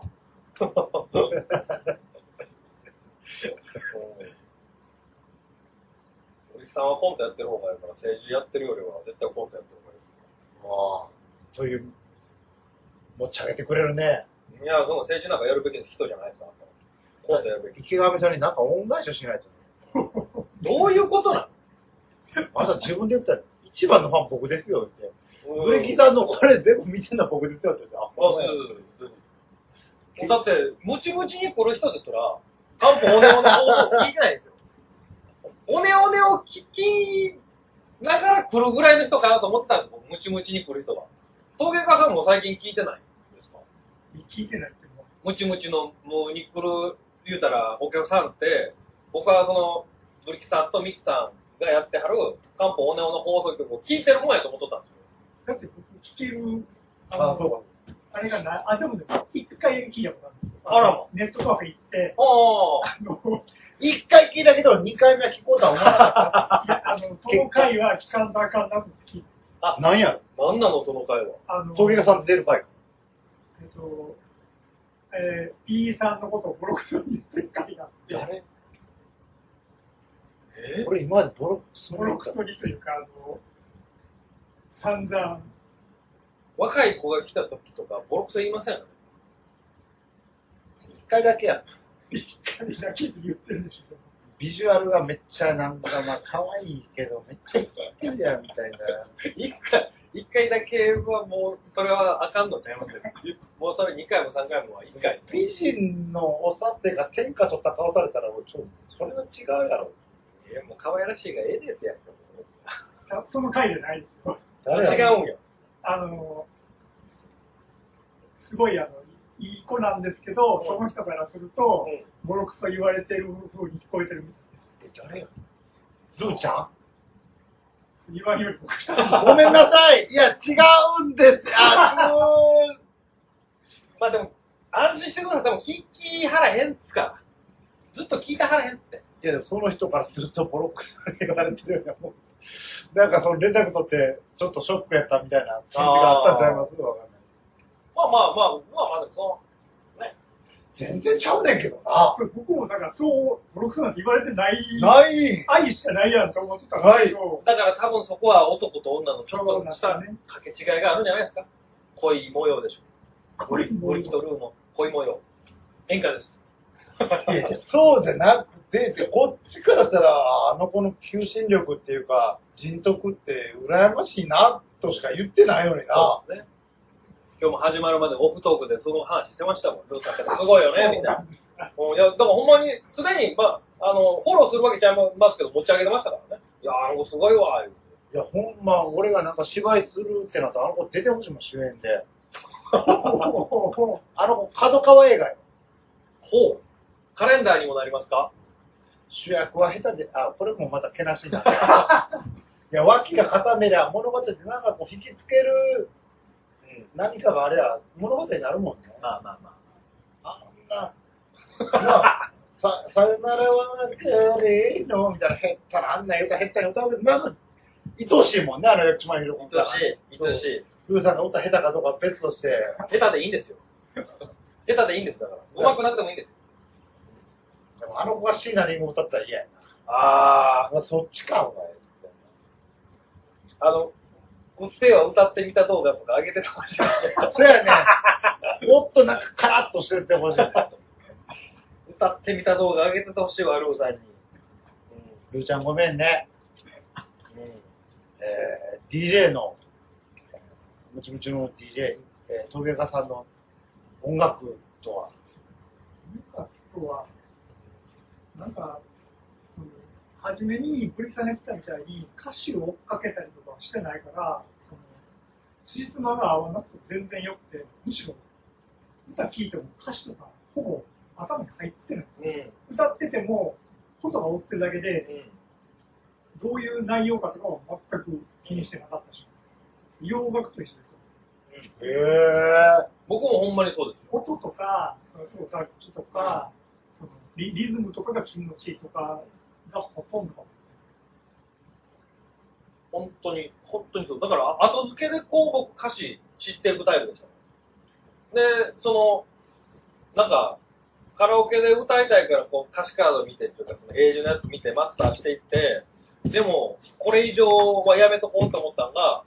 ブルキさんはコントやってる方がいいから、政治やってるよりは絶対コントやってる方がいい。 ああ、という、持ち上げてくれるね。 いや、その政治なんかやるべき人じゃないですか。コントやるべき。 池上さんになんか恩返しをしないと。 どういうことなの？ まだ自分で言ったら、一番のファン僕ですよって。ブレキさんのこれ全部見てるのは僕ですよって言って、 だって、ムチムチに来る人ですら、漢方オネオネの放送聞いてないんですよ。オネオネを聞きながら来るぐらいの人かなと思ってたんですよ、ムチムチに来る人は。陶芸家さんも最近聞いてないんですか？ 聞いてないっていうのは。 ムチムチのもうに来る、言うたらお客さんって、僕はその、ブリキさんとミキさんがやってはる漢方オネオネ放送局を聞いてるもんやと思っとったんですよ。 だって僕聞ける、 そうか。 あれがない、でもね、一回聞いたことあるんですよ。 あらま。 ネットカフェ行って、 一回聞いたけど、二回目は聞こうとは思わなかった。 その回は聞かんとあかんなと思って聞いて。 なんやなんなのその会話。 陶芸家さん出る回か。 P さんのことをボロクソに言ってる回があって。 誰？これ今までボロクソにというか、散々。 若い子が来た時とか、ボロクソ言いませんよね。 一回だけや。 一回だけで言ってるでしょ。 ビジュアルがめっちゃなんかまあ可愛いけど、めっちゃイケてるやんみたいな。 一回だけはもう、それはあかんのちゃいますよ。もうそれ2回も3回もは1回。 美人のおさてが天下取った顔されたら、それは違うやろ。 もう可愛らしいがええですやん。 その回じゃないですよ。 違うんよ。 すごいいい子なんですけど、その人からすると、ボロクソ言われてる風に聞こえてるみたいです。 誰や？ズーちゃん？ 言わんより僕ごめんなさい。いや、違うんです。 まあでも、安心してください。でも聞きはらへんっすから。ずっと聞いたはらへんっすって。 いや、その人からするとボロクソに言われてるようなもん。なんかその連絡取って、ちょっとショックやったみたいな感じがあったんちゃいます？わかんない。 まあ、そう、ね。 全然ちゃうねんけどな。 僕もだからそう、ボロクソなんて言われてない。愛しかないやんと思ってたんですけど。 だから多分そこは男と女のちょっとした掛け違いがあるんじゃないですか。恋模様でしょ。ブリキとルーの恋模様。演歌です。 そうじゃなくて、こっちからしたら、あの子の求心力っていうか、人徳って羨ましいな、としか言ってないのにな。 そうですね。今日も始まるまでオフトークでその話してましたもん。ルーさんってすごいよね、みたいな。いや、だからほんまに、すでに、フォローするわけちゃいますけど、持ち上げてましたからね。いや、あの子すごいわ、 いや、ほんま、俺がなんか芝居するってなったら、あの子出てほしいもん、主演で。あの子、角川映画よ。 ほう。カレンダーにもなりますか？ 主役は下手で、これもまたけなしになる。いや、脇が固めりゃ、物語ってなんかこう引きつける、何かがあれや、物語になるもんね。 まあ。 あんな、さよならはれーのみたいな、へったら、あんな歌、へったに歌うけど、なんか、愛おしいもんね、薬師丸ひろ子愛しい。 ルーさんが歌下手かどうか別として。 下手でいいんですよ。下手でいいんです、だから。上手くなくてもいいんですよ。 でもあの子が椎名林檎歌ったら嫌やな。そっちか、お前。 うっせぇわ歌ってみた動画とか上げててほしい。 そうやね。もっとなんかカラッとしててほしい。 歌ってみた動画上げててほしいわ、ルーさんに。 ルーちゃんごめんね。DJ の、ムチムチの DJ、陶芸家さんの音楽とは。 音楽は、 なんか、初めにブリさんが言ってたみたいに歌詞を追っかけたりとかはしてないから、辻褄が合わなくて全然良くて、むしろ歌聴いても歌詞とかほぼ頭に入ってるんですよ。歌ってても言葉を追ってるだけで、どういう内容かとかは全く気にしてなかったし、洋楽と一緒ですよ。 僕もほんまにそうです。 音とか、楽器とか、リズムとかが気持ちいいとかがほとんど。 本当にそう。だから、後付けでこう、僕歌詞知って歌えるでしょ。で、なんか、カラオケで歌いたいから、こう、歌詞カード見てっていうか、英字のやつ見てマスターしていって、でも、これ以上はやめとこうと思ったのが、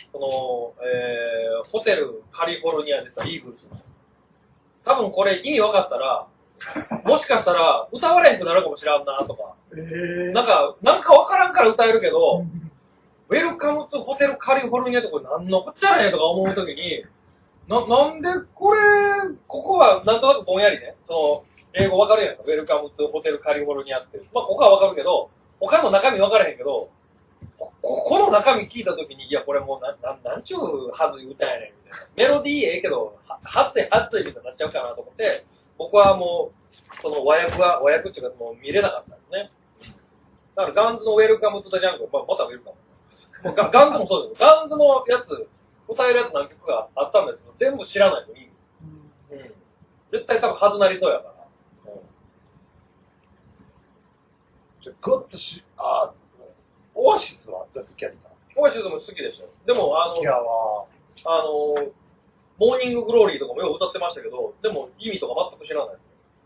ホテルカリフォルニアでさ、イーグルスの。多分これ意味分かったら、もしかしたら歌われへんくなるかもしらんなとか、なんか分からんから歌えるけど、ウェルカムトゥホテルカリフォルニアってこれ何のこっちゃねえとか思うときに、なんでここはなんとなくぼんやりね、英語分かるやんか、ウェルカムトゥホテルカリフォルニアって。まあ、ここは分かるけど、他の中身分からへんけど、この中身聞いたときに、いや、これもうなんちゅうはずい歌やねんみたいな。メロディーええけど、はついみたいになっちゃうかなと思って、僕はもう、和訳っていうかもう見れなかったんですね。だからガンズのウェルカムトゥザジャングル、またウェルカム。ガンズもそうですよ。ガンズのやつ、歌えるやつ何曲かあったんですけど、全部知らないですよ、意味。絶対多分はずなりそうやから。 オアシスは好きやった。 オアシスも好きでしたよ。でも、モーニンググローリーとかもよく歌ってましたけど、でも意味とか全く知らないです。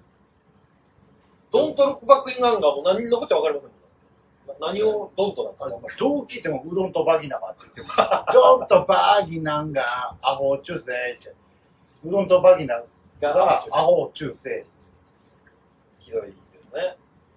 ドントルックバックインガンガーも何のこっちゃ分かりません。何をドンとなんか。 どう聞いてもうどんとバギナがって言ってる。ドンとバギナがアホ中世って。うどんとバギナがアホ中世。 ひどいですね。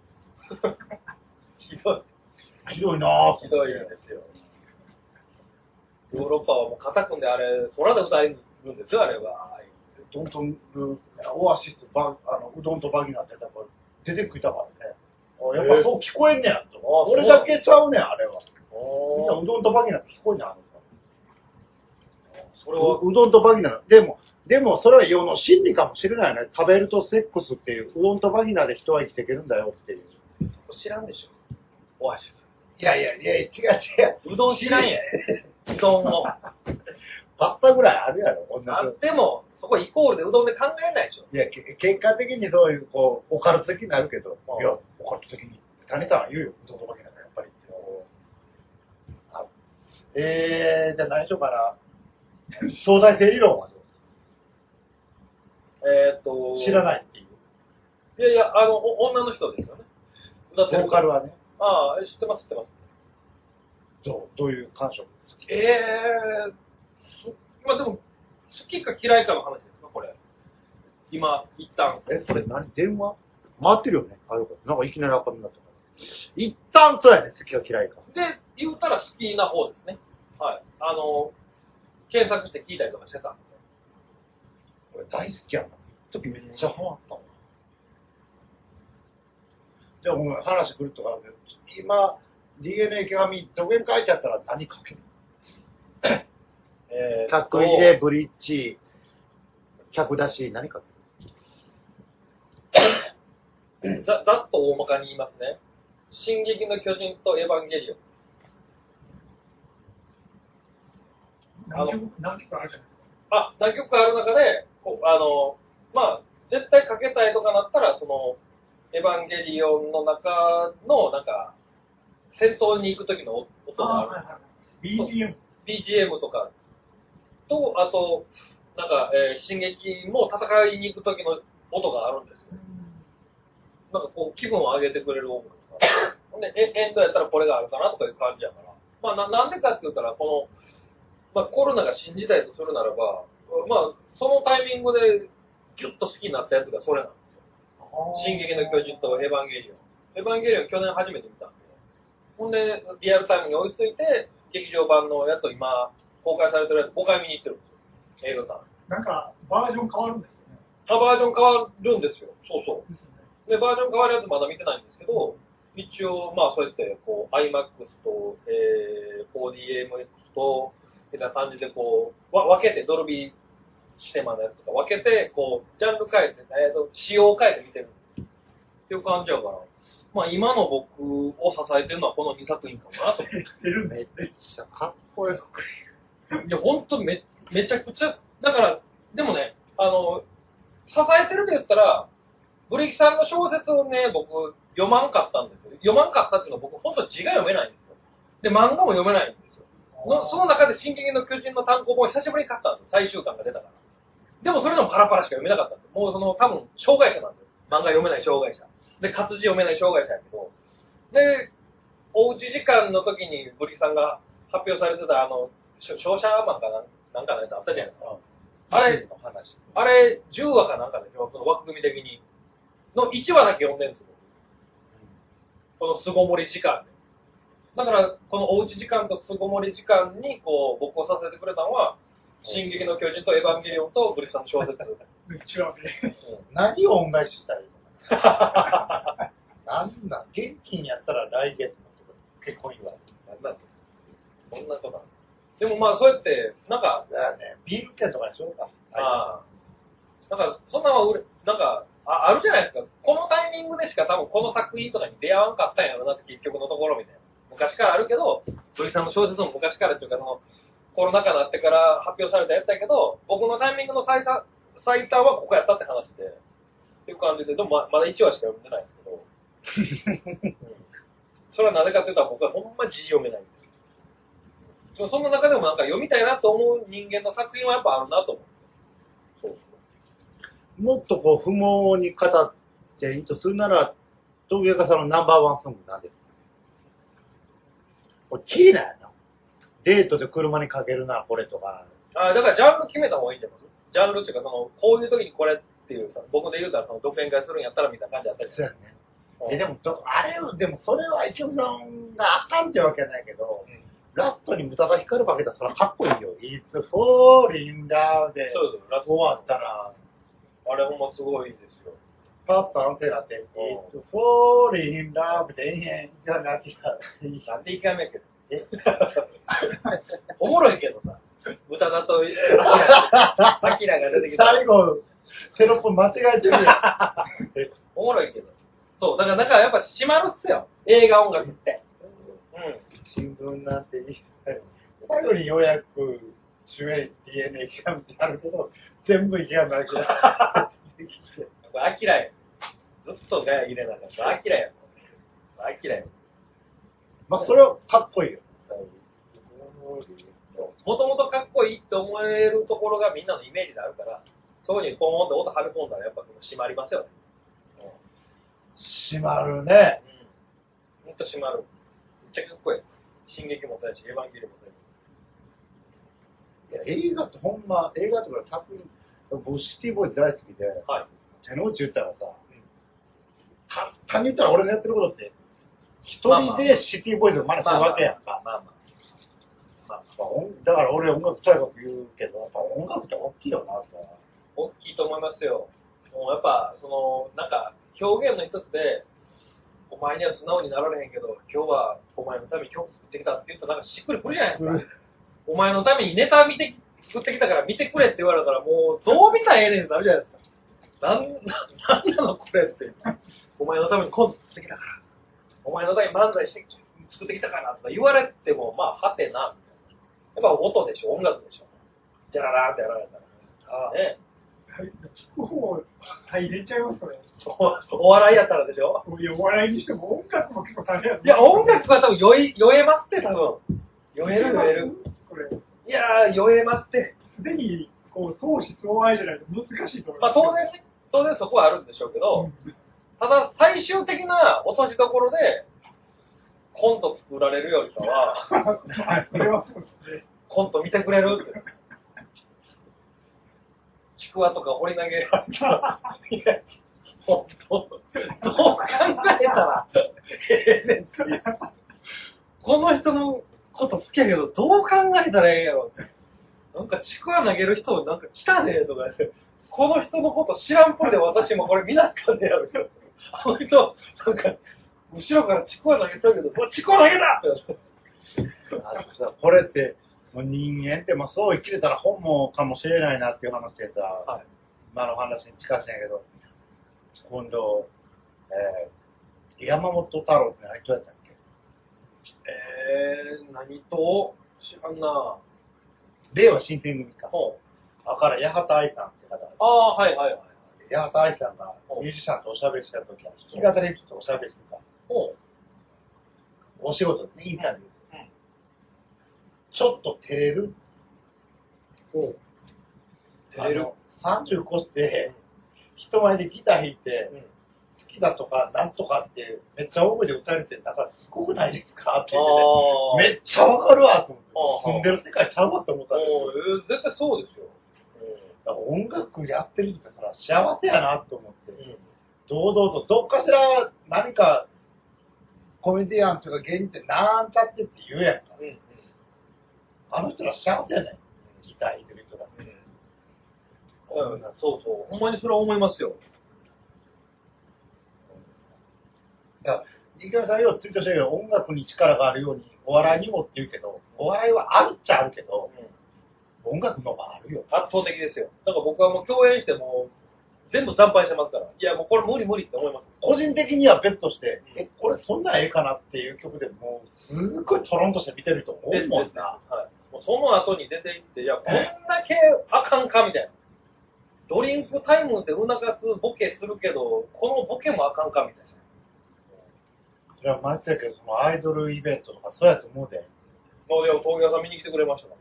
ひどいなぁ。 ひどいですよ。ヨーロッパはもう肩組んであれ、空で歌えるんですよ、あれは。 どんとオアシス、うどんとバギナってやっぱ出てきたからね。やっぱそう聞こえんねやと。俺だけちゃうねん、あれは。みんなうどんとバギナって聞こえんねん、あのそれはうどんとバギナ。でもそれは世の真理かもしれないよね。食べるとセックスっていう、うどんとバギナで人は生きていけるんだよっていう。 知らんでしょ、オアシス。 いや、違う。 うどん知らんやん。うどんを。 パッタぐらいあるやろ、 あっても、そこイコールでうどんで考えないでしょ。 いや、結果的にそういう、オカルト的になるけど、いや、オカルト的に。谷さんは言うよ、うどんとバギナがやっぱり。じゃあ何しようかな。相対性理論は知らないっていう。 いや、女の人ですよね。 ボーカルはね。 ああ、知ってます。 どういう感触まあでも、好きか嫌いかの話ですか、これ。今、一旦。 これ何電話回ってるよね。なんかいきなり赤になったから。一旦そうやね、好きか嫌いか。 で、言うたら好きな方ですね。はい。検索して聞いたりとかしてたんで。 俺大好きやな。一時めっちゃハマったわ。じゃあごめん、話来るとかあるけど、今、DNA 手紙、どげん書いてあったら何書ける客入れ、ブリッジ、客出し、何書けるざっと大まかに言いますね。進撃の巨人とエヴァンゲリオン。 何曲あるじゃないですか。何曲かある中で、まあ、絶対かけたいとかなったら、エヴァンゲリオンの中の、なんか、戦闘に行く時の音がある。BGM とかと、あと、なんか、進撃も戦いに行く時の音があるんですよ。なんかこう、気分を上げてくれる音楽がある。ほんで、エンドやったらこれがあるかなとかいう感じやから。まあ、なんでかって言ったら、まあ、コロナが新時代とするならば、まあ、そのタイミングでギュッと好きになったやつがそれなんですよ。進撃の巨人とエヴァンゲリオン。エヴァンゲリオン去年初めて見たんで。ほんで、リアルタイムに追いついて、劇場版のやつを今、公開されてるやつ5回見に行ってるんですよ。映画館。 なんか、バージョン変わるんですよね。 バージョン変わるんですよ。そう。 ですよね。 で、バージョン変わるやつまだ見てないんですけど、一応、まあそうやって、こう、IMAX と、4DMX と、みたいな感じで、こう、分けて、ドルビーシネマのやつとか分けて、こう、ジャンル変えて、仕様を変えて見てるっていう感じやから、まあ今の僕を支えてるのはこの2作品かもなと思って。 めっちゃかっこよく。 いや、ほんとめちゃくちゃ、だから、でもね、支えてると言ったら、ブリキさんの小説をね、僕、読まんかったんですよ。読まんかったっていうのは僕、ほんと字が読めないんですよ。で、漫画も読めないんですよ。その中で、進撃の巨人の単行本を久しぶりに買ったんですよ。最終巻が出たから。でもそれでもパラパラしか読めなかったんですよ。もう多分、障害者なんですよ。漫画読めない障害者。で、活字読めない障害者やけど。で、おうち時間の時にブリキさんが発表されてた、商社マンかなんかのやつあったじゃないですか。あれ、10話かなんかでしょ、その枠組み的に。の1話だけ読んでるんですよ。この巣ごもり時間で。だから、このおうち時間と巣ごもり時間に、こう、僕をさせてくれたのは、進撃の巨人とエヴァンゲリオンとブリキさんの小説。 1話目。 何を恩返ししたらいいのなんだ、現金やったら来月の結婚祝い。 なんなんですかそんなことなんでもまあ、そうやって、なんか、 だからね、ビール店とかにしようか。 ああ。なんか、そんなのなんかあるじゃないですか。このタイミングでしか多分この作品とかに出会わんかったんやろなって結局のところみたいな。昔からあるけど、土井さんの小説も昔からっていうか、その、コロナ禍になってから発表されたやつだけど、僕のタイミングの最短はここやったって話で、っていう感じで、でもまだ1話しか読んでないんですけど、それはなぜかっていうと、僕はほんま字読めないんです。でもそんな中でもなんか読みたいなと思う人間の作品はやっぱあるなと思う。 もっとこう、不毛に語っていいとするなら、陶芸家さんのナンバーワンソングなんですか？これ、綺麗だよな。デートで車にかけるな、これとか。 だからジャンル決めた方がいいんじゃないですか。ジャンルっていうか、こういう時にこれっていうさ、僕で言うたら、独演会するんやったらみたいな感じだったりする。 そうやね。でも、でもそれは一応さんがあかんってわけはないけど、ラストに宇多田ヒカルかけたらそれはかっこいいよ。It's falling down で終わったら、 あれほんますごいですよ。 パッと安定なって、It's falling down で延々じゃなきゃ。 なんで1回目やけど。おもろいけどさ、宇多田とアキラが出てきた。 最後、テロップ間違えてるやん。 おもろいけど。そう、だからやっぱ締まるっすよ。映画音楽って。 新聞なんていい。最後にようやく主演 DNA がみたいなるけど、全部いけやないけど。 アキラや。ずっとガヤ切れなかった。アキラや。アキラや。 まあ、それはかっこいいよ。 もともとかっこいいって思えるところがみんなのイメージであるから、そこにポーンって音張り込んだらやっぱ締まりますよね。 締まるね。 ほんと締まる。めっちゃかっこいい。進撃もそうやし、エヴァンゲリオンもそうやし。 いや、映画ってほんま、映画とか作品、僕シティボーイズ大好きで、 はい、 手の内言ったらさ、簡単に言ったら俺のやってることって、一人でシティボーイズを真似するわけやんか。だから俺音楽大学言うけど、やっぱ音楽って大きいよなと。 大きいと思いますよ。もうやっぱ、なんか、表現の一つで、お前には素直になられへんけど、今日はお前のために曲作ってきたって言うとなんかしっくりくるじゃないですか。お前のためにネタ作ってきたから見てくれって言われたらもうどう見たらええねんってなるじゃないですか。なんなのこれって。お前のためにコント作ってきたから。お前のために漫才して作ってきたからとか言われても、まあ、はてな。やっぱ音でしょ、音楽でしょ。じゃららーってやられたら。ね。 聞く方入れちゃいますね。 お笑いやったらでしょ。 いや、お笑いにしても音楽も結構大変や。 いや、音楽は多分酔えますって、多分。酔える。 これ。 いやー、酔えますって。 すでに、こう、相思相愛じゃないと難しいと思いまあ、 ます。 当然そこはあるんでしょうけど、ただ、最終的な落としどころで、コント作られるよりかは、 それはそうですね。 コント見てくれるって。ちくわとか掘り投げ。本当。どう考えたら、この人のこと好きやけど、どう考えたらええんやろって。なんかちくわ投げる人なんか来たねとか言って、この人のこと知らんぽいで私もこれ見なかったんやろ。 あの人、なんか、後ろからチコ投げたけど、チコ投げたこれって、もう人間ってまあそう生きれたら本望かもしれないなっていう話でさ、はい、今の話に近しいんやけど、今度、山本太郎って何人やったっけ？ 何と知らんな。 令和新選組か。だから八幡愛さんって方が。 ああ、はいはいはい。 八幡愛さんがミュージシャンとおしゃべりしたときは、弾き語りとおしゃべりしてた。お仕事ですね、インタビュー。ちょっと照れる。 照れる。 30越して、人前でギター弾いて、好きだとか、なんとかって、めっちゃ大声で歌えるって、なんかすごくないですかって言ってて、めっちゃわかるわと思って、住んでる世界ちゃうわと思ったんです絶対そうですよ。 だから音楽やってる人って幸せやなと思って、堂々と、どっかしら何かコメディアンとか芸人ってなんちゃってって言うやんか。あの人ら幸せやねん。ギター弾いてる人だって。 そうそう。ほんまにそれは思いますよ。 人間さんようツイートしてるけど、音楽に力があるように、お笑いにもって言うけど、お笑いはあるっちゃあるけど、音楽の方があるよ。 圧倒的ですよ。だから僕はもう共演しても全部惨敗してますから。いやもうこれ無理無理って思います。 個人的には別として、これそんなええかなっていう曲でもう、すっごいトロンとして見てると思うもんな。 はい。もうその後に出て行って、いや、こんだけあかんかみたいな。ドリンクタイムで促すボケするけど、このボケもあかんかみたいな。 それは前言ったけど、そのアイドルイベントとかそうやと思うで。 いや、東京さん見に来てくれましたから。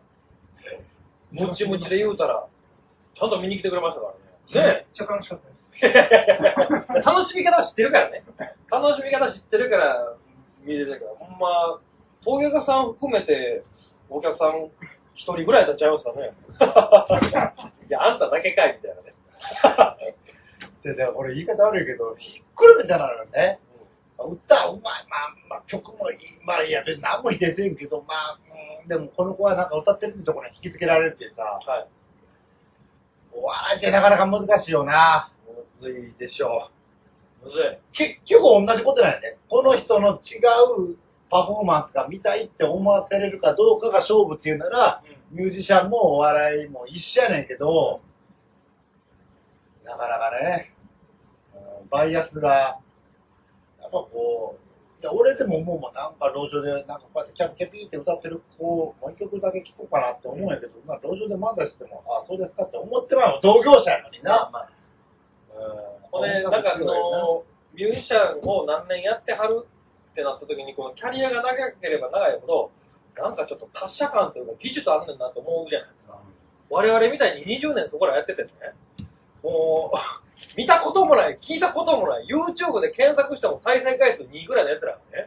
ムチムチで言うたら、ちゃんと見に来てくれましたからね。 めっちゃ楽しかったです。 楽しみ方知ってるからね。楽しみ方知ってるから見れたけど、ほんま、東京さん含めてお客さん一人ぐらい経っちゃいますからね。いや、あんただけかいみたいなね。 で、俺言い方悪いけど、ひっくるめたなのよね。歌うまい、まあ曲もいい、まあいや別に何も否定せんけど、まあ、でもこの子はなんか歌ってるってところに引きつけられるってさ、はい、お笑いってなかなか難しいよな。 むずいでしょう。むずい。 結局同じことなんやね。この人の違うパフォーマンスが見たいって思わせれるかどうかが勝負っていうなら、ミュージシャンもお笑いも一緒やねんけど、なかなかね、バイアスが、やっぱこう、いや、俺でも思うもん、なんか路上で、なんかこうやってキャピーって歌ってる子、もう一曲だけ聴こうかなって思うんやけど、まあ路上で漫才しても、あ、そうですかって思ってまう同業者やのにな。 これ、なんかその、ミュージシャンを何年やってはるってなった時に、このキャリアが長ければ長いほど、なんかちょっと達者感というか技術あるんだなと思うじゃないですか。我々みたいに20年そこらやっててね、もう、見たこともない、聞いたこともない、YouTube で検索しても再生回数2ぐらいのやつらがね、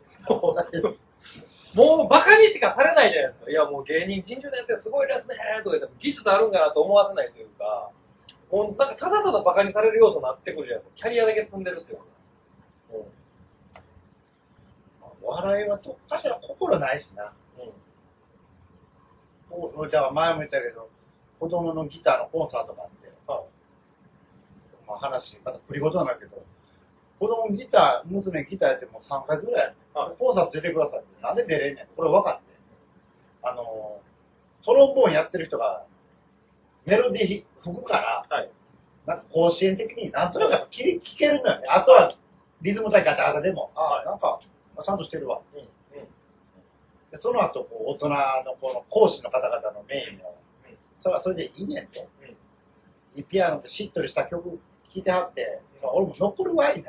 もうバカにしかされないじゃないですか。いやもう芸人人種のやつすごいですねとか言って技術あるんかなと思わせないというか、もうなんかただただバカにされる要素になってくるじゃないですか。キャリアだけ積んでるっていうか。 笑いはどっかしら心ないしな。じゃあ前も言ったけど、子供のギターのコンサートがあって、まあ話、また振り事なんだけど、子供ギター、娘ギターやってもう3回ぐらいやって、コンサート出てくださいって、なんで出れんねんって、これ分かって、トロンボーンやってる人がメロディー吹くから、なんか甲子園的になんとなく聞けるのよね。あとはリズム体ガチャガチャでも、なんか、ちゃんとしてるわ。でその後、こう大人のこの講師の方々のメインの、それはそれでいいねんて。ピアノでしっとりした曲聴いてはって、俺も残るわいな。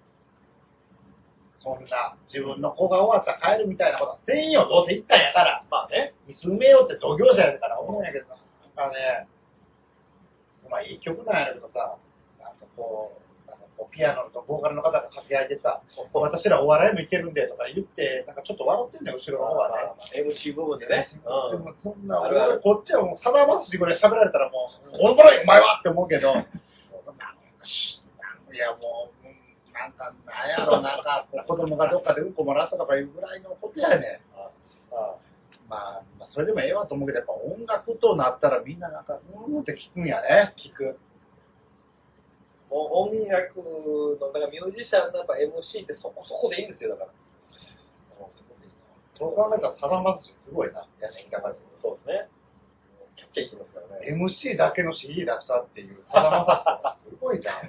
そんな、自分の子が終わったら帰るみたいなことはせんよ、どうせ行ったんやから。まあね。住めようって同業者やから思うんやけど、なんかね、まあいい曲なんやけどさ、なんかこう、ピアノとボーカルの方が掛け合いでさ、私らお笑いもいけるんでとか言って、なんかちょっと笑ってんねん、後ろの方はね。 MC 部分でね。 でもそんな、俺こっちはもうさだまさしぐらい喋られたらもう、おもろいお前はって思うけど、いやもう、なんか、なんやろ、なんか、子供がどっかでうんこ漏らしたとかいうぐらいのことやねん。まあ、それでもええわと思うけど、やっぱ音楽となったらみんななんか、って聞くんやね。聞く。 もう音楽の、だからミュージシャンのやっぱ MC ってそこそこでいいんですよ、だから。 そう考えたら、さだまさしすごいな、野心高い。 そうですね。キャッキャ言ってますからね。 MC だけの CD 出したっていう、さだまさしすごいじゃん。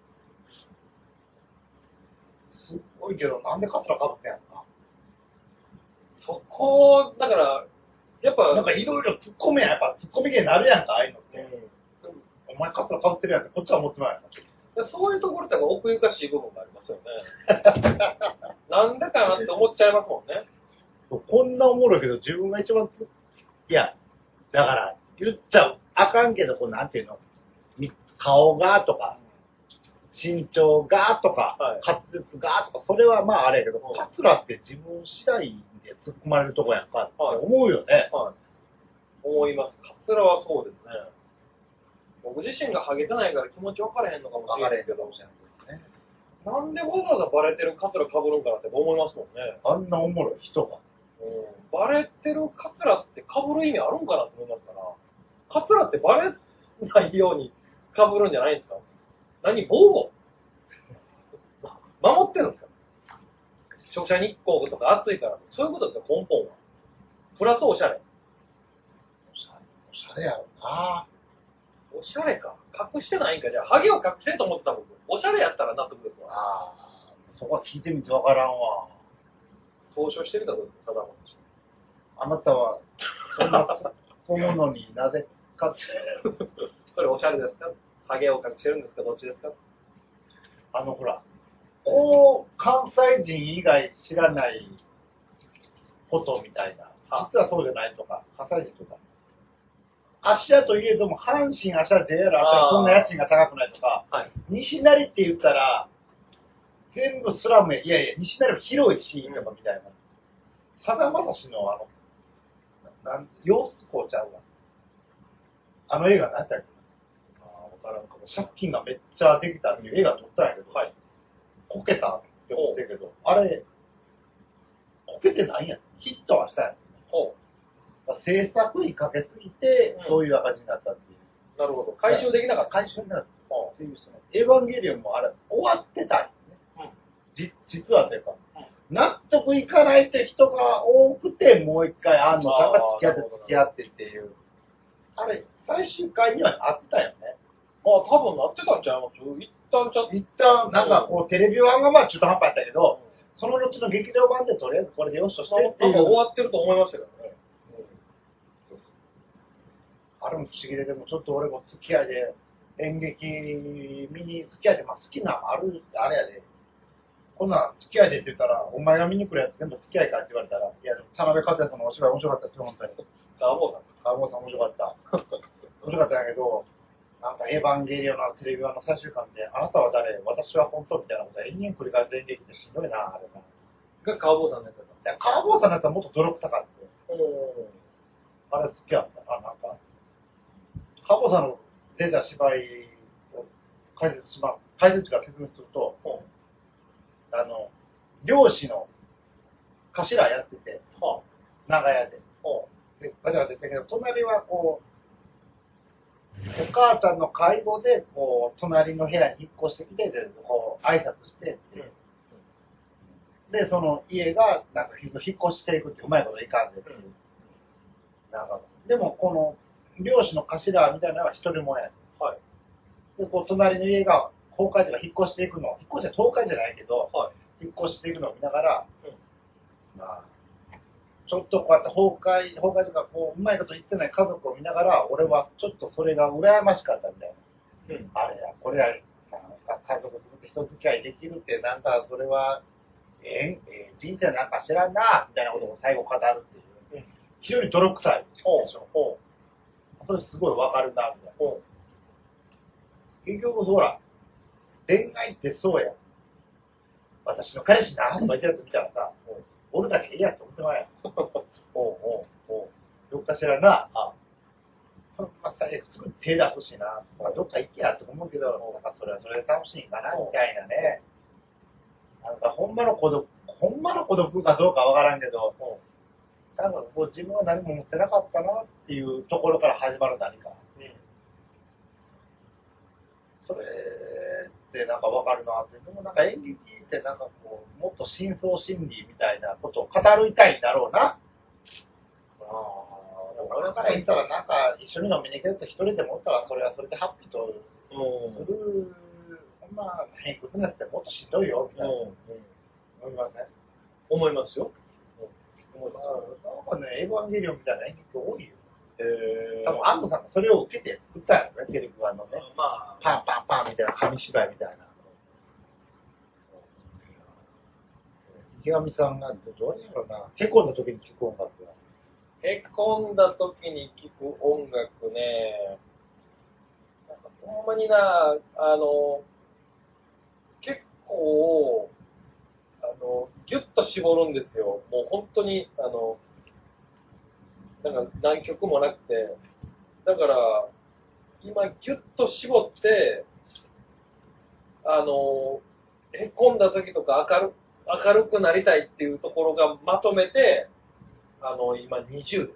すごいけど、なんでカツラかぶってんやろな。 そこ、だから、やっぱ、 なんかいろいろ突っ込めや、やっぱ突っ込み芸になるやんか、ああいうのって。お前カツラかぶってるやんって、こっちは思ってないうん、そういうところって奥ゆかしい部分がありますよね。なんでかなって思っちゃいますもんね。 こんなおもろいけど、自分が一番いや、だから、言っちゃあかんけど、こう、なんていうの、顔がとか、身長がとか、 はい、 滑舌がとか、それはまああれやけど、カツラって自分次第で突っ込まれるとこやんかって思うよね。 はい。思います。カツラはそうですね。僕自身がハゲてないから気持ち分からへんのかもしれないですけど、なんでわざわざバレてるカツラ被るんかなって思いますもんね。 あんなおもろい人が。 バレてるカツラって被る意味あるんかなって思いますから、カツラってバレないように被るんじゃないですか？何、防護守ってるんですか？直射日光とか暑いから、そういうことですか、根本は。プラスおしゃれ。 おしゃれやろな。 おしゃれか。隠してないんか。じゃあ、ハゲを隠してると思ってた僕。おしゃれやったら納得ですわ。 ああ、そこは聞いてみてわからんわ。 投書してみたらどうですか、ただもあなたは、そんな突っ込むのになぜかって。 それおしゃれですか？ハゲを隠してるんですか？どっちですか？ ほら、関西人以外知らないことみたいな。実はそうじゃないとか、関西人とか。芦屋といえども、阪神、芦屋、JR、芦屋、こんな家賃が高くないとか、 はい、 西成って言ったら、全部スラムへ、いやいや、西成は広いし、とかみたいな。さだまさしの様子こうちゃうわ。あの映画何やったっけ？わからんかも。借金がめっちゃできたっていう映画撮ったんやけど、 はい、 こけたって思ってるけど、あれ、こけてないんやん。ヒットはしたんやん。制作費かけすぎて、そういう赤字になったっていう。 なるほど。回収できなかった。 回収になったっていう人ね。エヴァンゲリオンもあれ、終わってたんよね。実はというか、納得いかないって人が多くて、もう一回安野さんが付き合ってっていう。あれ、最終回にはなってたよね。 多分なってたんちゃいます？ 一旦、なんかこう、テレビ版がまあ中途半端やったけど、その後の劇場版でとりあえずこれでよしとしてっていう。 なんか終わってると思いましたけどね。 あれも不思議で、でもちょっと俺も付き合いで、演劇見に付き合いで、まあ好きなのあるってあれやで、こんなん付き合いでって言ったら、お前が見に来るやつ全部付き合いかって言われたら、いやでも田辺克也さんのお芝居面白かったですよ、本当に。 川坊さん。 川坊さん面白かった。面白かったんやけど、なんかエヴァンゲリオンのテレビ版の最終巻で、あなたは誰、私は本当みたいなことは延々繰り返す演劇ってしんどいな、あれが。 が川坊さんのやつだった。 川坊さんのやつはもっと泥臭かった。あれ好きやったな、なんか。川坊さんの出た芝居を解説が説明すると、漁師の頭やってて、長屋で。で、ガチャガチャ言ってるけど、隣はこう、お母ちゃんの介護で、こう、隣の部屋に引っ越してきて、こう、挨拶してって、で、その家が、なんか引っ越していくってうまいこといかんでっていう。なんか、でも、この、漁師の頭みたいなのは一人もや。 はい。 で、こう、隣の家が崩壊とか引っ越していくの、引っ越して倒壊じゃないけど、 はい、 引っ越していくのを見ながら、まあ、ちょっとこうやって崩壊とか、こう、うまいこと言ってない家族を見ながら、俺はちょっとそれが羨ましかったみたいな。あれや、これや、なんか家族と人付き合いできるって、なんかそれは、人生なんか知らんな、みたいなことを最後語るっていう。非常に泥臭いでしょ。それすごいわかるな、みたいな。結局、ほら、恋愛ってそうや。私の彼氏な、とか言ってるやつ見たらさ、俺だけいいやつ思ってまえや。どっかしらな、またすぐ手出すしな、どっか行けやと思うけど、なんかそれはそれで楽しいんかな、みたいなね。なんかほんまの孤独かどうかわからんけど、多分こう自分は何も持ってなかったなっていうところから始まる何か。それってなんかわかるなって。でもなんか演劇ってなんかこう、もっと深層心理みたいなことを語りたいんだろうな。俺から言ったらなんか一緒に飲みに行けると一人でもおったらそれはそれでハッピーとする、まあ偏屈なやつってもっとしんどいよみたいな。思いません？ 思いますよ。 なんかね、エヴァンゲリオンみたいな演劇多いよ。多分安藤さんがそれを受けて作ったんやろね、テレビ版のね。 まあ、 パンパンパンみたいな紙芝居みたいな。池上さんがどうやろうな、へこんだ時に聴く音楽は。 へこんだ時に聴く音楽ね、なんかほんまにな、結構、ギュッと絞るんですよ。もう本当に、なんか何曲もなくて、だから、今ギュッと絞って、へこんだ時とか明るくなりたいっていうところがまとめて、今20です。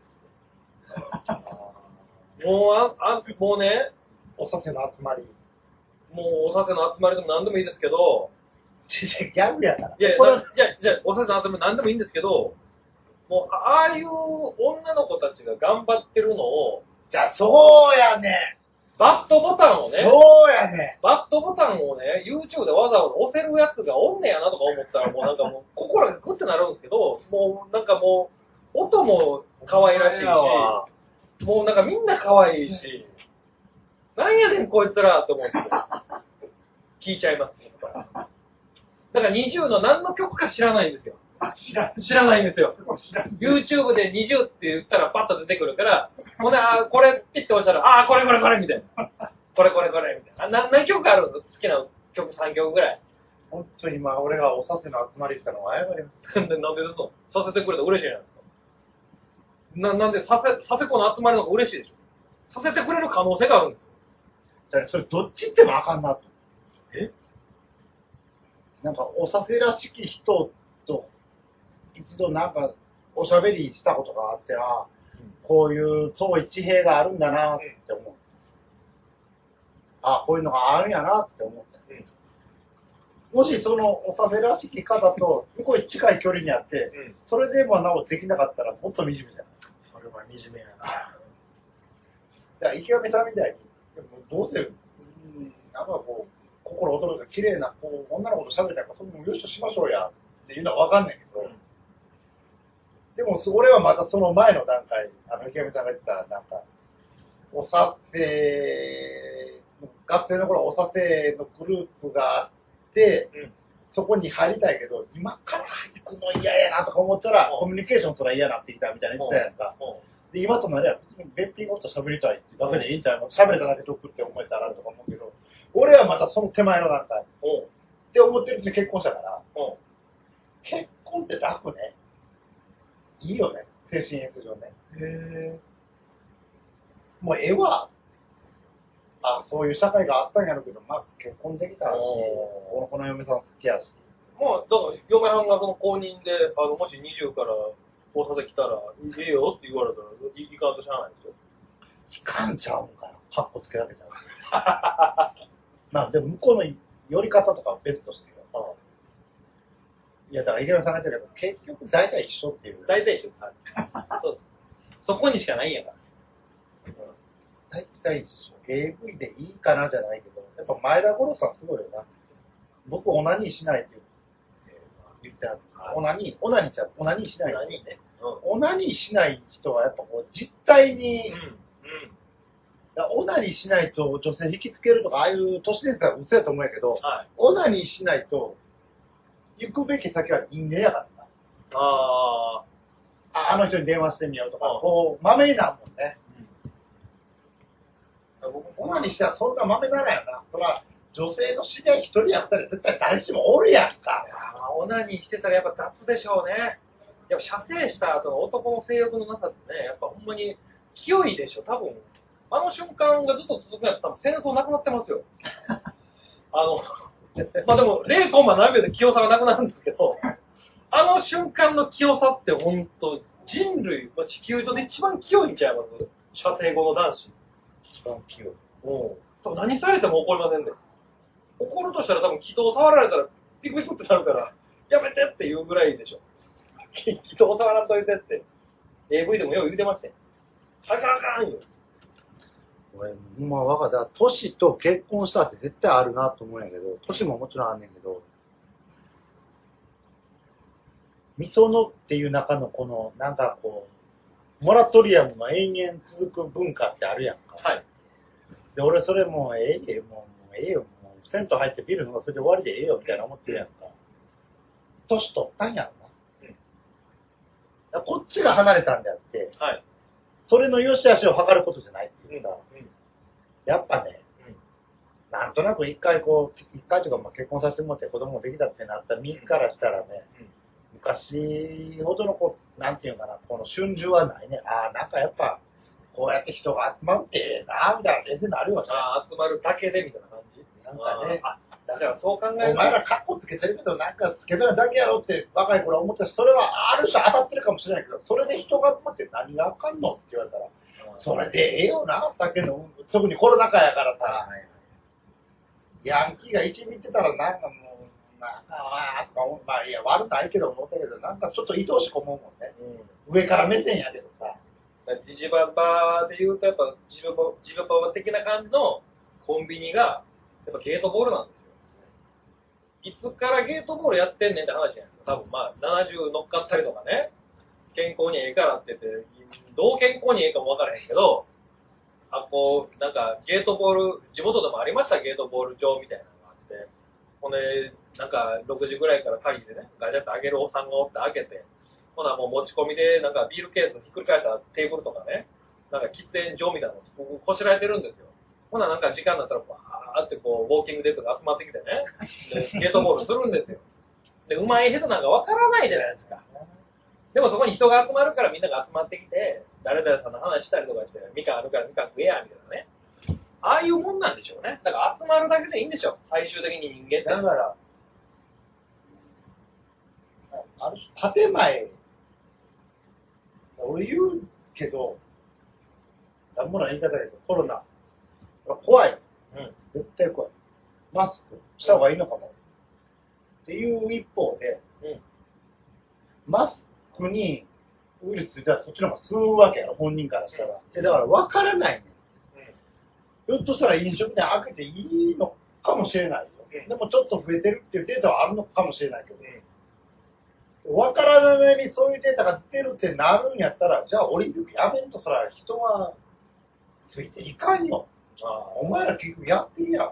もうね、 お酒の集まり。 もうお酒の集まりでも何でもいいですけど、 ギャグやから。 いや、お酒の集まり何でもいいんですけど、もう、ああいう女の子たちが頑張ってるのを、 じゃあ、そうやね。 バットボタンをね、 そうやね。 バットボタンをね、YouTube でわざわざ押せるやつがおんねやなとか思ったら、もうなんかもう、心がグッてなるんですけど、もうなんかもう、音も可愛らしいし、もうなんかみんな可愛いし、なんやねんこいつらと思って聞いちゃいます。だから20の何の曲か知らないんですよ。知らないんですよ。YouTube で20って言ったらパッと出てくるから、ほんで、これピッて押したら、これみたいな。これみたいな。何曲あるんですか？好きな曲3曲ぐらい。 本当に今、俺がお酒の集まりしたのは謝ります。 なんでですの？させてくれたら嬉しいじゃないですか。なんで、させ子の集まりの方が嬉しいでしょ。させてくれる可能性があるんですよ。 じゃあ、それどっち行ってもあかんなと。なんか、おさせらしき人と、一度なんか、おしゃべりしたことがあって、こういう遠い地平があるんだなって思う。こういうのがあるんやなって思った。もしそのおさせらしき方とすごい近い距離にあって、それでもなおできなかったらもっと惨めじゃない。 それは惨めやな。 だから池上さんみたいに、でもどうせ、なんかこう、心躍る綺麗なこう女の子と喋りたいから、それもよしとしましょうやっていうのはわかんないけど、でも俺はまたその前の段階、池上さんが言ったなんか、おさせ、学生の頃おさせのグループがあって、そこに入りたいけど、今から行くの嫌やなとか思ったら、コミュニケーションすら嫌になってきたみたいな言ってたやんか。で今となりゃ、べっぴんごと喋りたいってだけでいいんちゃうの？喋れただけ得って思えたらとか思うけど、俺はまたその手前の段階。って思ってるうちに結婚したから、結婚って楽ね。いいよね。精神衛生上ね。もうそういう社会があったんやろうけど、まあ結婚できたし、この嫁さん好きやし。 まあ、だから、嫁はんがその公認で、もし20から大阪来たら、いいよって言われたら、いかんとしゃあないですよ。 いかんちゃうんかな。ハッコつけられたら。まあ、でも向こうの寄り方とかは別としてよ。いや、だから池上さんが言ってるけど、結局大体一緒っていう。 大体一緒です。そうです。そこにしかないんやから。 大体一緒。AV でいいかなじゃないけど、やっぱ前田五郎さんすごいよな。僕、オナニーしないって言ってある。オナニーしない。オナニーしない人はやっぱこう、実態に、オナニーしないと女性引きつけるとか、ああいう都市伝説は嘘やと思うんやけど、オナニーしないと、行くべき先は人間やからな。あの人に電話してみようとか、こう、豆になるもんね。オナニーしたらそんな豆ならよな。そら、女性の知り合い一人やったら絶対誰しもおるやんか。 オナニーしてたらやっぱ雑でしょうね。やっぱ射精した後の男の性欲のなさってね、やっぱほんまに清いでしょ。多分、あの瞬間がずっと続くやつ多分戦争なくなってますよ。まあでも、0コンマ何秒で清さがなくなるんですけど、あの瞬間の清さって本当人類、地球上で一番清いんちゃいます？射精後の男子。 一番清い。 何されても怒りませんね。 怒るとしたら多分気筒触られたらピクピクってなるから、やめてって言うぐらいでしょ。気筒触らんといてって。AV でもよう言うてましたよ。あかんあかんよ。 俺、まあ分かった。トシと結婚したって絶対あるなと思うんやけど、トシももちろんあんねんけど、みそのっていう中のこの、なんかこう、モラトリアムの延々続く文化ってあるやんか。 はい。 で、俺それもうええよ、もうええよ、もう銭湯入ってビール飲んだらそれで終わりでええよみたいな思ってるやんか。年取ったんやろな。だからこっちが離れたんであって、 はい。 それの良し悪しを測ることじゃないっていうか、やっぱね、なんとなく一回というかまあ結婚させてもらって子供できたってなった身からしたらね、昔ほどのなんていうかな、この春秋はないね。ああ、なんかやっぱ、こうやって人が集まってええな、みたいな全然なるよね。 ああ、集まるだけでみたいな感じなんかね。 だからそう考えると。 お前らカッコつけてるけど、なんかつけてるだけやろって若い頃は思ってたし、それはある種当たってるかもしれないけど、それで人が集まって何があかんのって言われたら、それでええよな、酒の、特にコロナ禍やからさ、ヤンキーが一味ってたらなんかもう、なんかまあいや、悪ないけど思ったけど、なんかちょっと愛おしく思うもんね。上から目線やけどさ。 ジジババで言うと、やっぱジルババ的な感じのコンビニが、やっぱゲートボールなんですよ。いつからゲートボールやってんねんって話じゃないですか。多分まあ、70乗っかったりとかね、健康にええからって言って、どう健康にええかもわからへんけど、なんかゲートボール、地元でもありました、ゲートボール場みたいなのがあって、ほんで、なんか6時ぐらいから会議でね、ガチャってあげるおっさんがおって開けて、ほなもう持ち込みで、なんかビールケースひっくり返したテーブルとかね、なんか喫煙所みたいなのこしらえてるんですよ。ほななんか時間になったら、バーってこう、ウォーキングデッドが集まってきてね、でゲートボールするんですよ。で、うまい下手なんかわからないじゃないですか。でもそこに人が集まるからみんなが集まってきて、誰々さんの話したりとかして、みかんあるからみかん食えや、みたいなね。ああいうもんなんでしょうね。だから集まるだけでいいんでしょ。最終的に人間って。 だから、ある種、建前、俺言うけど、なんもない言い方だけど、コロナ、怖い。絶対怖い。マスクした方がいいのかも。っていう一方で、マスクにウイルスついたらそっちの方が吸うわけやろ、本人からしたら。だから分からないねん。ひょっとしたら飲食店開けていいのかもしれないよ。でもちょっと増えてるっていうデータはあるのかもしれないけど、分からないにそういうデータが出てるってなるんやったら、じゃあオリンピックやめんと、そら人はついていかんよ。お前ら結局やってるやん。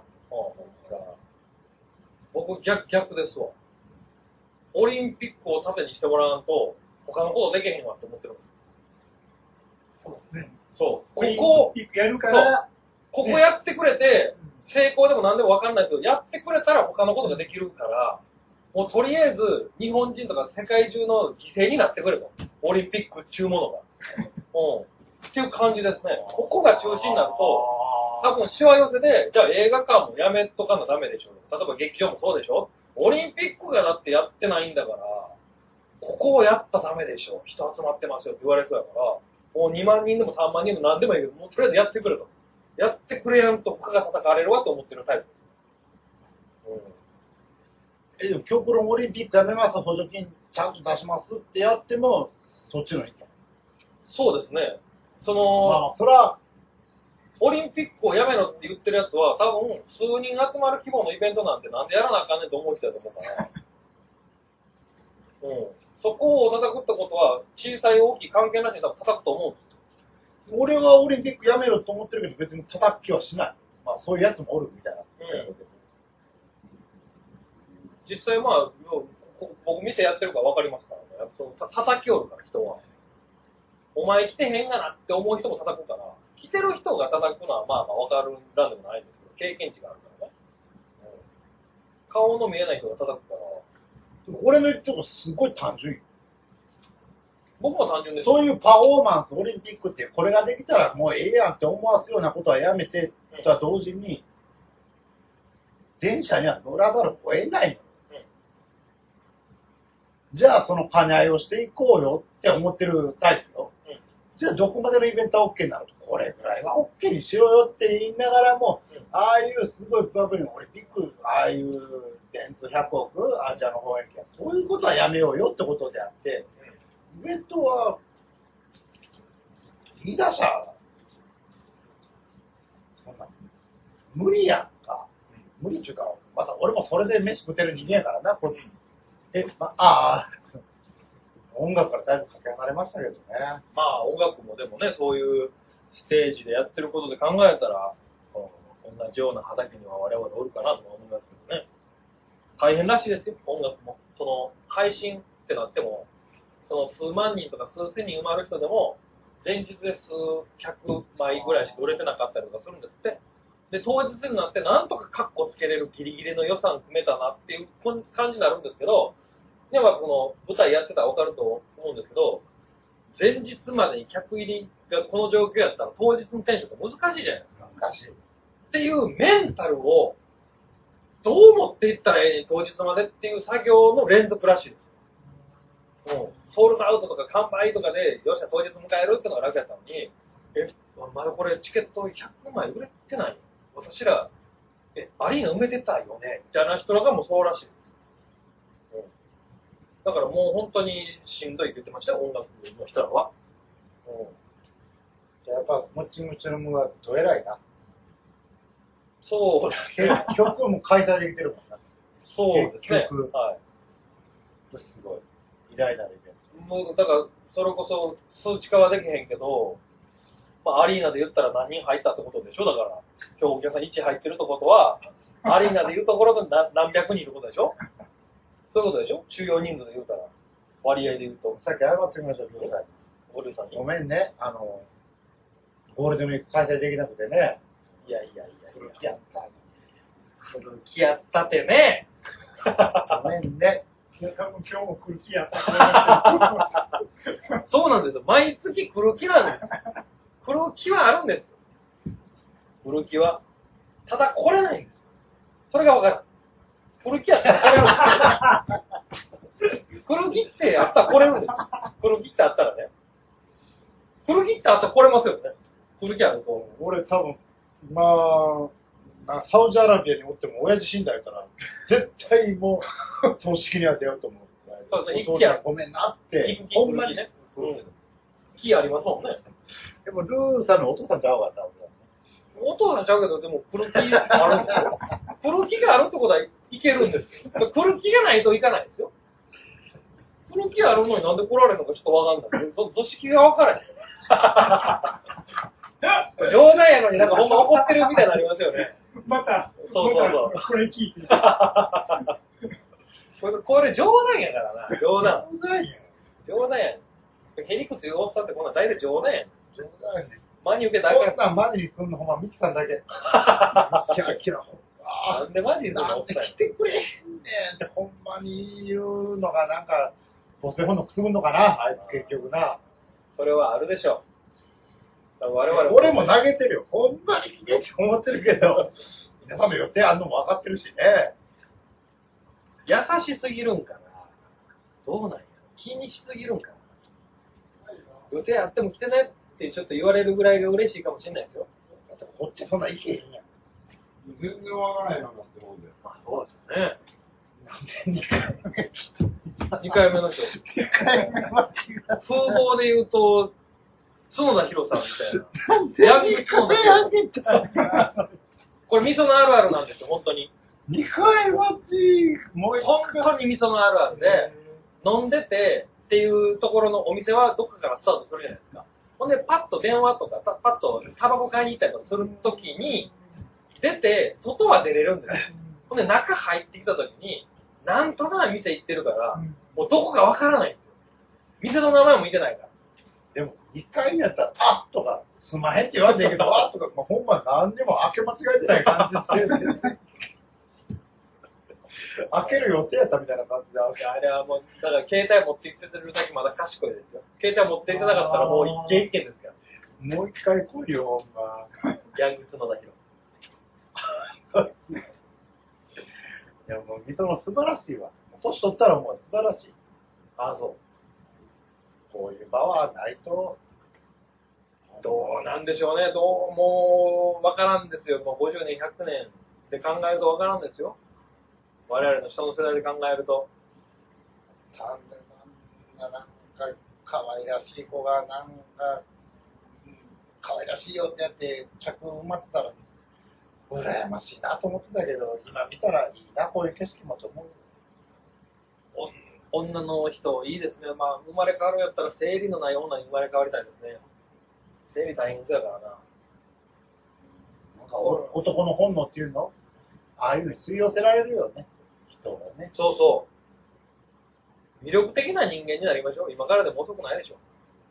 僕逆ですわ。オリンピックを盾にしてもらわんと、他のことできへんわって思ってるんです。 そうですね。 そう。 オリンピックやるから、 ここやってくれて、成功でも何でも分かんないけど、やってくれたら他のことができるから、もうとりあえず日本人とか世界中の犠牲になってくれと。オリンピックっちゅうものが。っていう感じですね。ここが中心になると、多分しわ寄せで、じゃあ映画館もやめとかなダメでしょ。例えば劇場もそうでしょ。オリンピックがだってやってないんだから、ここをやったらダメでしょ。人集まってますよって言われそうやから、もう2万人でも3万人でも何でもいいけど、もうとりあえずやってくれと。やってくれやんと他が叩かれるわと思ってるタイプ。 でも極論オリンピックやめます、補助金ちゃんと出しますってやっても、そっちの意見。 そうですね。 まあ、そら、 オリンピックをやめろって言ってるやつは、多分、数人集まる規模のイベントなんてなんでやらなあかんねんと思う人だと思うから。そこを叩くってことは、小さい大きい関係なしに多分叩くと思うんです。 俺はオリンピックやめろと思ってるけど、別に叩きはしない。まあ、そういうやつもおるみたいな。 実際まあ、僕店やってるから分かりますからね。やっぱ叩きおるから人は。お前来てへんがなって思う人も叩くから、来てる人が叩くのはまあまあ分かるらんでもないんですけど、経験値があるからね。顔の見えない人が叩くから。 俺の言ってることすごい単純よ。 僕も単純です。 そういうパフォーマンス、オリンピックってこれができたらもうええやんって思わすようなことはやめてとは同時に、電車には乗らざるを得ないの。じゃあその兼ね合いをしていこうよって思ってるタイプよ。じゃあどこまでのイベントは OK になると、これぐらいは OK にしろよって言いながらも、 ああいうすごいバブリのオリンピック、ああいう電通100億、アジアの放映権、そういうことはやめようよってことであって、イベントは、リーダー者、そんな、無理やんか。無理っていうか、また俺もそれで飯食ってる人間やからな、これ。音楽からだいぶかけ離れましたけどね。 まあ音楽もでもね、そういうステージでやってることで考えたら、同じような畑には我々おるかなと思いますけどね。大変らしいですよ、音楽も。その配信ってなっても、その数万人とか数千人埋まる人でも、前日で数百枚ぐらいしか売れてなかったりとかするんですって。で、当日になってなんとかカッコつけれるギリギリの予算組めたなっていう感じになるんですけど、でもこの舞台やってたら分かると思うんですけど、前日までに客入りがこの状況やったら当日のテンションって難しいじゃないですか。 難しい。 っていうメンタルをどう持っていったらいい当日までっていう作業の連続らしいです。ソールドアウトとか完売とかで、よっしゃ当日迎えるってのが楽やったのに、まだこれチケット100枚売れてない。私ら、アリーナ埋めてたよねみたいな人らがもうそうらしいです。だからもう本当にしんどいって言ってましたよ、音楽の人らは。 じゃあやっぱ、もちもちのむはどえらいな。 そうですね。 曲も開催できてるもんな。 そうですね。 はい。すごい。偉大なイベント。 もうだから、それこそ数値化はできへんけど、まあ、アリーナで言ったら何人入ったってことでしょ。だから、今日お客さん1入ってるってことは、アリーナで言うところが何百人ってことでしょ。そういうことでしょ。収容人数で言うたら、割合で言うと。 さっき謝ってみましょう、ルーさんに。 ゴルフさんに。 ごめんね、ゴールデンウィーク開催できなくてね。 いや。 古着やった。 古着やったってね。 ごめんね。 いや、多分今日も来る気やったと思います。 そうなんですよ。毎月来る気なんです。来る気はあるんですよ。来る気は。ただ来れないんですよ。それが分からん。来る気やったら来れるんですよ。来る気ってあったら来れるんですよ。来る気ってあったらね。来る気ってあったら来れますよね。来る気あると。 俺多分、まあ、サウジアラビアにおっても親父死んだやから、絶対もう、葬式には出ようと思う。 そうですね、 お父さんごめんなって。 ほんまにね。気ありますもんね。 でも、ルーさんのお父さんちゃうわ、多分。 お父さんちゃうけど、でも来る気あるんですよ。来る気があるってことはいけるんですよ。来る気がないといかないんですよ。来る気あるのになんで来られるのかちょっとわかんない。組織がわからない。冗談やのになんかほんま怒ってるみたいになりますよね。 また、 そうこれ聞いて。 これ冗談やからな。冗談やん。へりくつ言うおっさんってこんなん大体冗談やん。真に受けたらこんなんマジにすんのほんまミキさんだけ。キラキラほんま。 なんでマジにすんのなんで来てくれへんねんってほんまに言うのがなんか、母性本能くすぐんのかな、あいつ結局な。 それはあるでしょう。我々 俺も投げてるよ。ほんまに来てって思ってるけど、皆さんの予定あんのも分かってるしね。 優しすぎるんかな。どうなんや。気にしすぎるんかな。予定あっても来てないってちょっと言われるぐらいが嬉しいかもしれないですよ。 こっちそんな行けへんやん。 全然わからないなって思うんで。 まあそうですよね。 なんで 2回目の人。 2回目は風貌で言うと、角田博さんみたいな。ヤング角田博。これ味噌のあるあるなんですよ、本当に。 2回待ち、もう本当に味噌のあるあるで、飲んでてっていうところのお店はどっかからスタートするじゃないですか。ほんで、パッと電話とか、パッとタバコ買いに行ったりとかするときに、出て、外は出れるんですよ。ほんで、中入ってきたときに、なんとなく店行ってるから、もうどこかわからないんですよ。店の名前も見てないから。 でも、2回目やったら、あっとか、すんまへんって言わんねんけど、あっとか、まあ、ほんま何にも開け間違えてない感じで、開ける予定やったみたいな感じで、 あれはもう、だから携帯持って行ってるだけまだ賢いですよ。携帯持って行ってなかったらもう一軒一軒ですから。 もう一回来いよ、ほんま。 ヤング角田博。 いや、もう、味噌の素晴らしいわ。年取ったらもう素晴らしい。 ああ、そう。 こういう場はないと、ほどうなんでしょうね。もう、わからんですよ。もう50年、100年で考えるとわからんですよ。我々の下の世代で考えると。 なんか、可愛らしい子が、可愛らしいよってやって、客埋まってたら、羨ましいなと思ってたけど、今見たらいいな、こういう景色もと思う。 女の人、いいですね。まあ、生まれ変わるんやったら、生理のない女に生まれ変わりたいですね。生理大変そうやからな。 なんか男の本能っていうのああいうのに吸い寄せられるよね、人がね。 そうそう。魅力的な人間になりましょう。今からでも遅くないでしょ。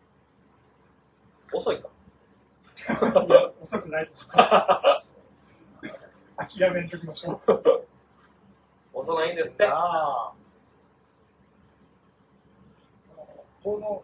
遅いか。 いや、遅くないとか。諦めんときましょう。 遅ないんですって。 ああ。この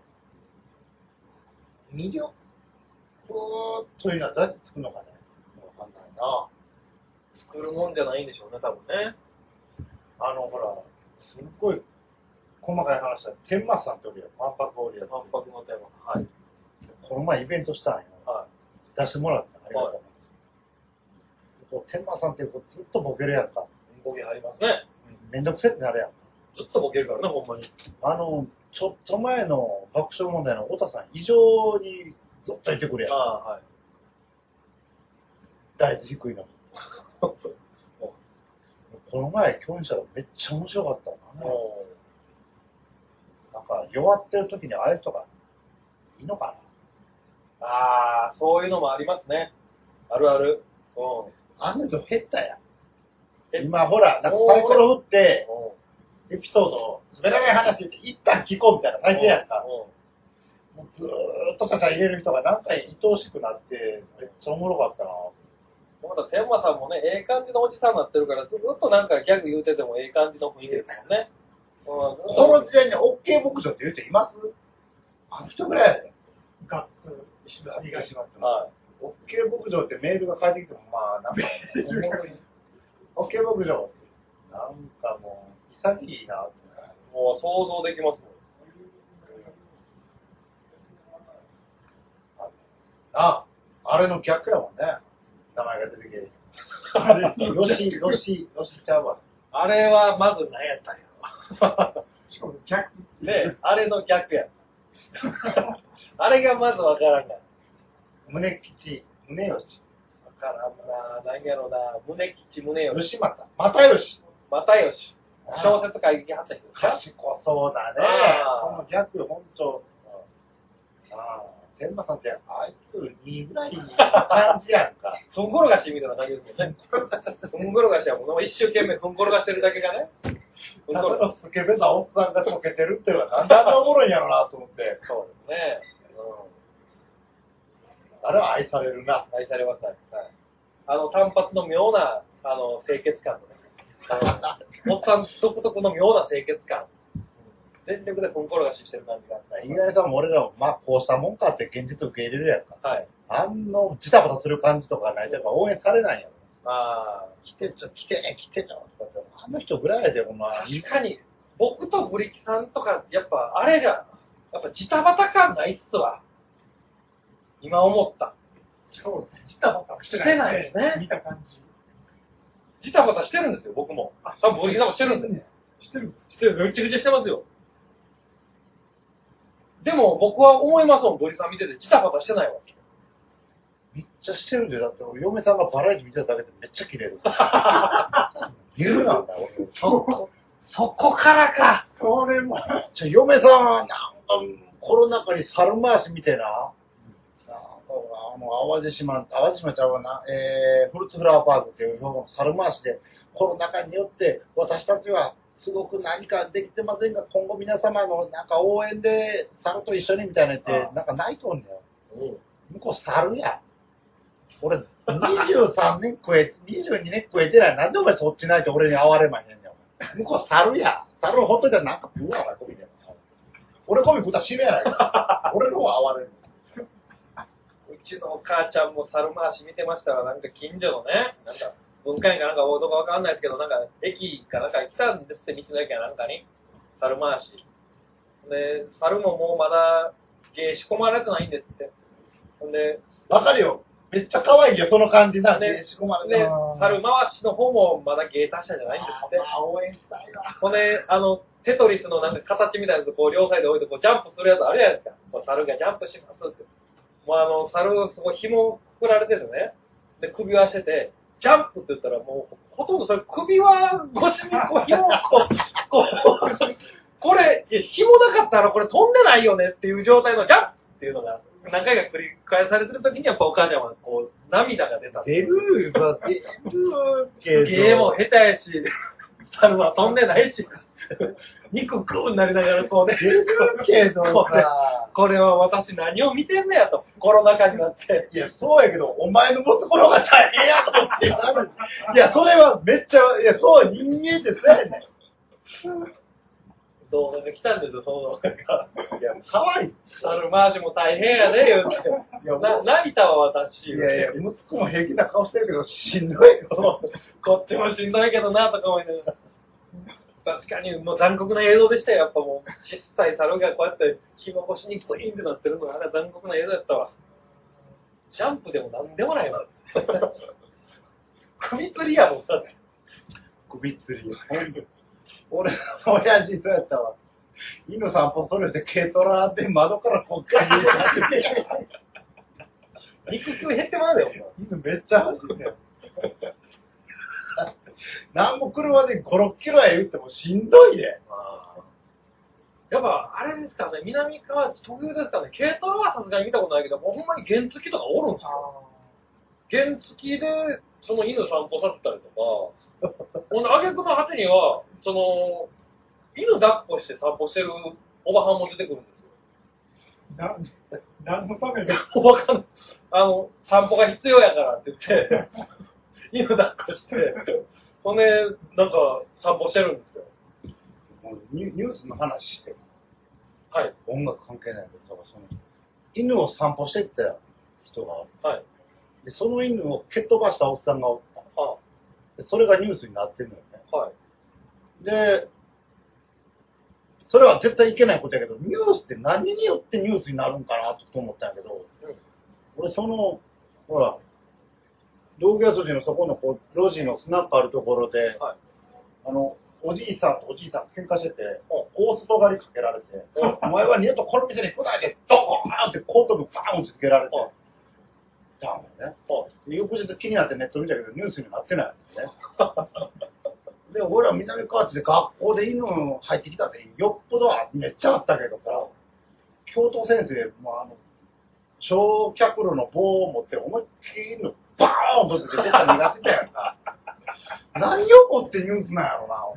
魅力というのはどうやって作るのかね。わかんないな。 作るもんじゃないんでしょうね、多分ね。 ほら、すっごい細かい話だ。天満さんっておるよ。万博おるよ。 万博のテーマ。はい。 この前イベントしたんよ。 は出してもらった。ありがとう。 はい天満さんっていう子ずっとボケるやんか。 ボケありますね。 めんどくせってなるやん。 ずっとボケるからね、ほんまに。 ちょっと前の爆笑問題の太田さん、異常にずっと言ってくるやん。 ああ、はい。 大豆低いの。この前共演者がめっちゃ面白かったな。なんか弱ってる時にああいう人がいいのかな。 ああ、そういうのもありますね。あるある。うん。 あの人減ったやん。今ほら、なんかサイコロ振って、エピソードを滑らない話って一旦聞こうみたいな最低やんか。もうずーっと入れる人がなんか愛おしくなって、めっちゃおもろかったな。 まだ天馬さんもね、ええ感じのおじさんになってるから、ずっとなんかギャグ言うててもええ感じの雰囲気ですもんね。 その時代に OK 牧場って言う人います？あの人ぐらいやで。 ガッツ、石田以外しまってはい。 OK 牧場ってメールが返ってきても、まあ、なんか、OK 牧場、なんかもう、潔いなって。 もう想像できますもん。 あれの逆やもんね。名前が出てけえ。よしちゃうわ。 あれはまず何やったんやろ。 しかも逆。 ね、あれの逆や。あれがまずわからんが。 胸吉、胸よし。 わからんな、何やろな、胸吉胸よし。 吉又。又吉。 又吉。小説会議はった人ですか？ 賢そうだね。この逆、ほんと。天馬さんってあいつ2ぐらいの感じやんか。 ふんころがしみたいな感じですもんね。ふんころがしはもう一生懸命ふんころがしてるだけがね。 ふんころスケベなおっさんが溶けてるっていうのはなんであんなおもろいんやろなと思って。 そうですね。 あれは愛されるな。 愛されます。はい。単発の妙な、清潔感とね。おっさん独特の妙な清潔感。全力でふんころがししてる感じがあった。 意外と俺らも、まあ、こうしたもんかって現実受け入れるやんか。 はい。 ジタバタする感じとかないとやっぱ応援されないやろ。来てちょ。あの人ぐらいでもまあ。 確かに、僕とブリキさんとか、やっぱ、あれが、やっぱジタバタ感ないっすわ。今思った。 そうですね。ジタバタしてないですね。 見た感じ。 ジタバタしてるんですよ、僕も。多分ブリキさんもしてるんでね。 してるんですしてる。めちゃくちゃしてますよ。でも僕は思いますもん、ブリさん見てて、ジタバタしてないわ。 めっちゃしてるんで、だって俺嫁さんがバラエティ見てただけでめっちゃキレる。言うなんだ、俺。 そこからか。 それも。 嫁さんはなんか、コロナ禍に猿回し見てな、淡路島ちゃうわな、フルーツフラワーパークっていう猿回しで、コロナ禍によって私たちはすごく何かできてませんが、今後皆様のなんか応援で猿と一緒にみたいなってなんか泣いとんだよ。向こう猿や。俺23年22年食えてない。なんでお前そっちないと俺に会われまへんねん。向こう猿や。猿をほっといたらなんか食うわ、お前コミで。俺コミ食ったら死ぬやないか。俺の方が会われる。 うちのお母ちゃんも猿回し見てましたら、なんか近所のね、なんか文化園かなんかどうかわかんないですけど、なんか駅かなんか来たんですって、道の駅かなんかに。猿回し。で、猿ももうまだ芸仕込まれてないんですって。 ほんで、 わかるよ。めっちゃ可愛いよ、その感じな。 ね仕込まれで、 て。 猿回しの方もまだ芸達者じゃないんですって。 応援したいな。 ほんで、テトリスのなんか形みたいなやつこう両サイド置いてこうジャンプするやつあるじゃないですか。こう猿がジャンプしますって。もう猿すごい紐くくられててね。で、首輪してて、ジャンプって言ったらもうほとんどそれ首輪越しにこう紐をこれ、いや、紐なかったらこれ飛んでないよねっていう状態のジャンプっていうのが何回か繰り返されてる時にやっぱお母ちゃんはこう涙が出た。 出るけど。 芸も下手やし、猿は飛んでないし、肉食うになりながらこうね、 出るけどさ。 これは私何を見てんねやと、コロナ禍になって。 いや、そうやけど、お前の持つ頃が大変やとってなる。いや、それはめっちゃ、いや、そう、人間ってそうやねん。 動画が来たんですよ、その動画が。 いや、かわいい。 猿回しも大変やで、言うて。泣いたわ、私。 いやいや、息子も平気な顔してるけど、しんどいよ。 こっちもしんどいけどな、とか思いながら。確かに、もう残酷な映像でしたよ、やっぱもう。小さい猿がこうやって紐越しにプインってなってるのが、あれは残酷な映像やったわ。ジャンプでもなんでもないわ。首吊りやもん、だって。 首吊り。俺の親父そうやったわ。犬散歩それで軽トラで窓からこっから見え始めて。 肉球減ってまうよ、 犬めっちゃ走ってる。なんも車で5、6キロや言ってもしんどいで。 やっぱ、あれですかね、南河内特有ですかね、軽トラはさすがに見たことないけど、もうほんまに原付きとかおるんですよ。原付きで、その犬散歩させたりとか、ほんで、挙句の果てには、その、犬抱っこして散歩してるおばはんも出てくるんですよ。 何のためにわかんない。散歩が必要やからって言って、犬抱っこして、ほんで、なんか散歩してるんですよ。 ニュースの話しても、 はい。 音楽関係ないけど、その犬を散歩してった人がおって、 はい。 でその犬を蹴っ飛ばしたおっさんがおった。 あでそれがニュースになってるのよね。 はい。 で、それは絶対いけないことやけど、ニュースって何によってニュースになるんかなと思ったんやけど、俺ほら、道具屋筋のそこの路地のスナックあるところで、 はい。 おじいさんとおじいさん喧嘩してて、大外刈りかけられて、お前は二度とこの店に来ないで、ドーンって後頭部バーン打ちつけられて、だもんね。翌日気になってネット見たけど、ニュースになってないんですね。で、俺ら南河内で学校で犬入ってきたって、よっぽどめっちゃあったけどさ、教頭先生も焼却炉の棒を持って思いっきり犬バーンとってどっか逃がしてたやんか。何を持ってニュースなんやろな。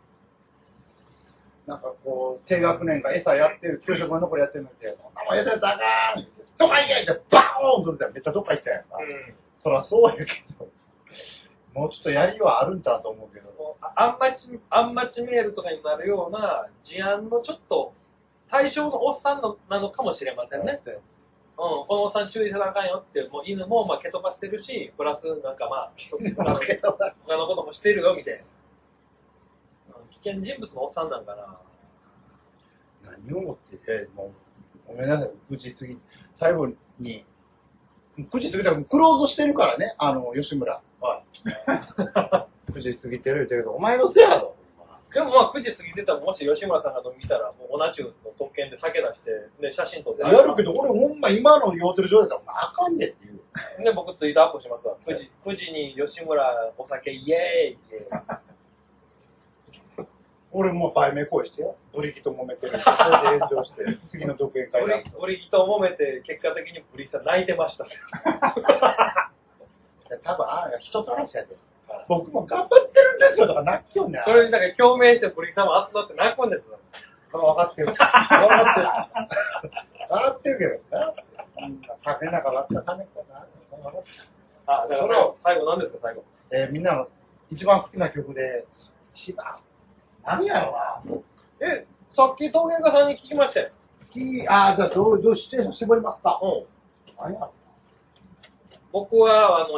なんかこう、低学年が餌やってる、給食の残りやってるのって、もう餌やったらあかんって、どっか行けってバーンとってめっちゃどっか行ったやんか。そらそうやけど、もうちょっとやりはあるんだと思うけど。 あんまちメールとかになるような事案のちょっと対象のおっさんなのかもしれませんね。このおっさん注意せなあかんよって、もう犬も蹴飛ばしてるし、プラスなんか他のこともしてるよみたいな。危険人物のおっさんなんかな。 何を思ってて、もう、ごめんなさい、9時過ぎ、最後に、9時過ぎたらクローズしてるからね、吉村は。9時過ぎてるけど、お前のせいやろ。 でもまあ9時過ぎてたら、もし吉村さんが見たら、もう同じの特権で酒出して、で、写真撮って。 やるけど、俺ほんま今の酔うてる状態だったら、あかんでっていう。 で、僕ツイートアップしますわ。9時に吉村お酒イエーイって。 俺もう売名行為してよ。ブリキと揉めてる。それで炎上して、次の独演会だ。 ブリキと揉めて、結果的にブリキさん泣いてました。 多分、人と話やで。僕も頑張ってるんですよとか泣きよんねん。 それになんか共鳴してブリキさんも集まって泣くんですよ。 分かってる。分かってるけどな。酒なんか割ったら金かな。 あ、だから最後何ですか、最後。 みんなの一番好きな曲で、何やろな。 さっき陶芸家さんに聞きましたよ。 じゃあどうシチュエーション絞りますか。何やろ。 僕は、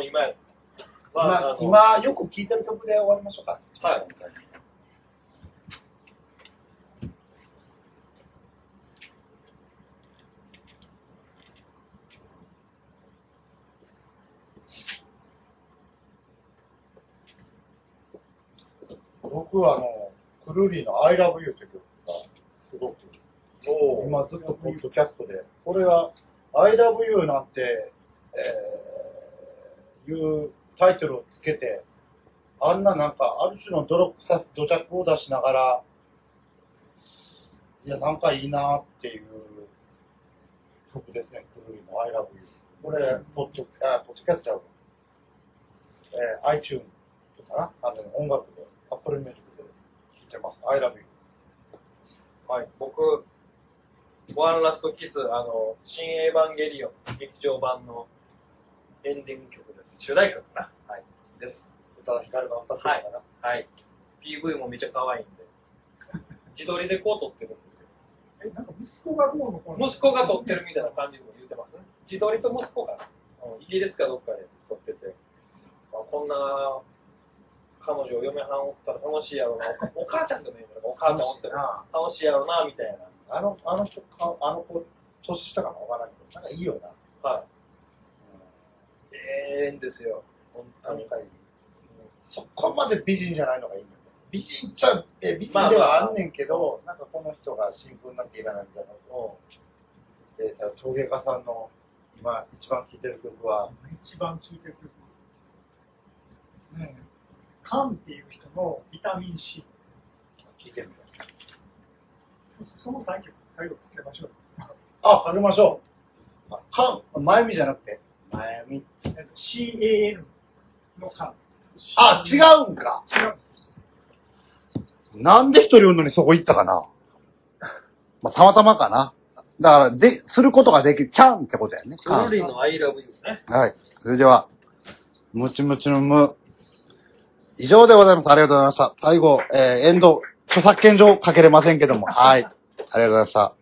今よく聴いてる曲で終わりましょうか。 はい。 僕はクルーリーの I love you という曲がすごく、今ずっとポッドキャストで、これは I love you なんて、いうタイトルをつけて、あんななんか、ある種の土着を出しながら、いや、なんかいいなっていう曲ですね、クルーリーの I love you。これ、ポッドキャストちゃう。iTunes とかな、音楽で、Apple Music で聴いてます。I love you。 はい、僕、ワンラストキス、新エヴァンゲリオン劇場版のエンディング曲です。主題歌かな。はい。です。 宇多田ヒカルが歌ってるかな。 はい。PV もめっちゃ可愛いんで。自撮りでこう撮ってるんですよ。 なんか息子がどうのこうの。 息子が撮ってるみたいな感じも言ってますね。自撮りと息子が、イギリスかどっかで撮ってて、こんな彼女を嫁はんおったら楽しいやろうな。お母ちゃんでもいいんだから、お母ちゃんおってら楽しいやろうな、みたいな。 あの子、年下かなわからないけど、なんかいいよな。 はい。ええんですよ。本当に。 そこまで美人じゃないのがいいんだよね。美人っちゃ、美人ではあんねんけど、なんかこの人が新婦になっていらないみたいなのを、陶芸家さんの今一番聴いてる曲は、 一番聴いてる曲。ねえ、カンっていう人のビタミン C。 聴いてみよう。 その3曲、最後かけましょう。 あ、かけましょう。まゆみじゃなくて、まゆみ。 CAN のカン。 あ、違うんか。 違うんです。 なんで一人おるのにそこ行ったかな。まあ、たまたまかな。だから、することができる、キャンってことやね。 クルーリーの I love you ですね。 はい。それでは、ムチムチのム。以上でございます。ありがとうございました。最後、著作権上かけれませんけども。はい。ありがとうございました。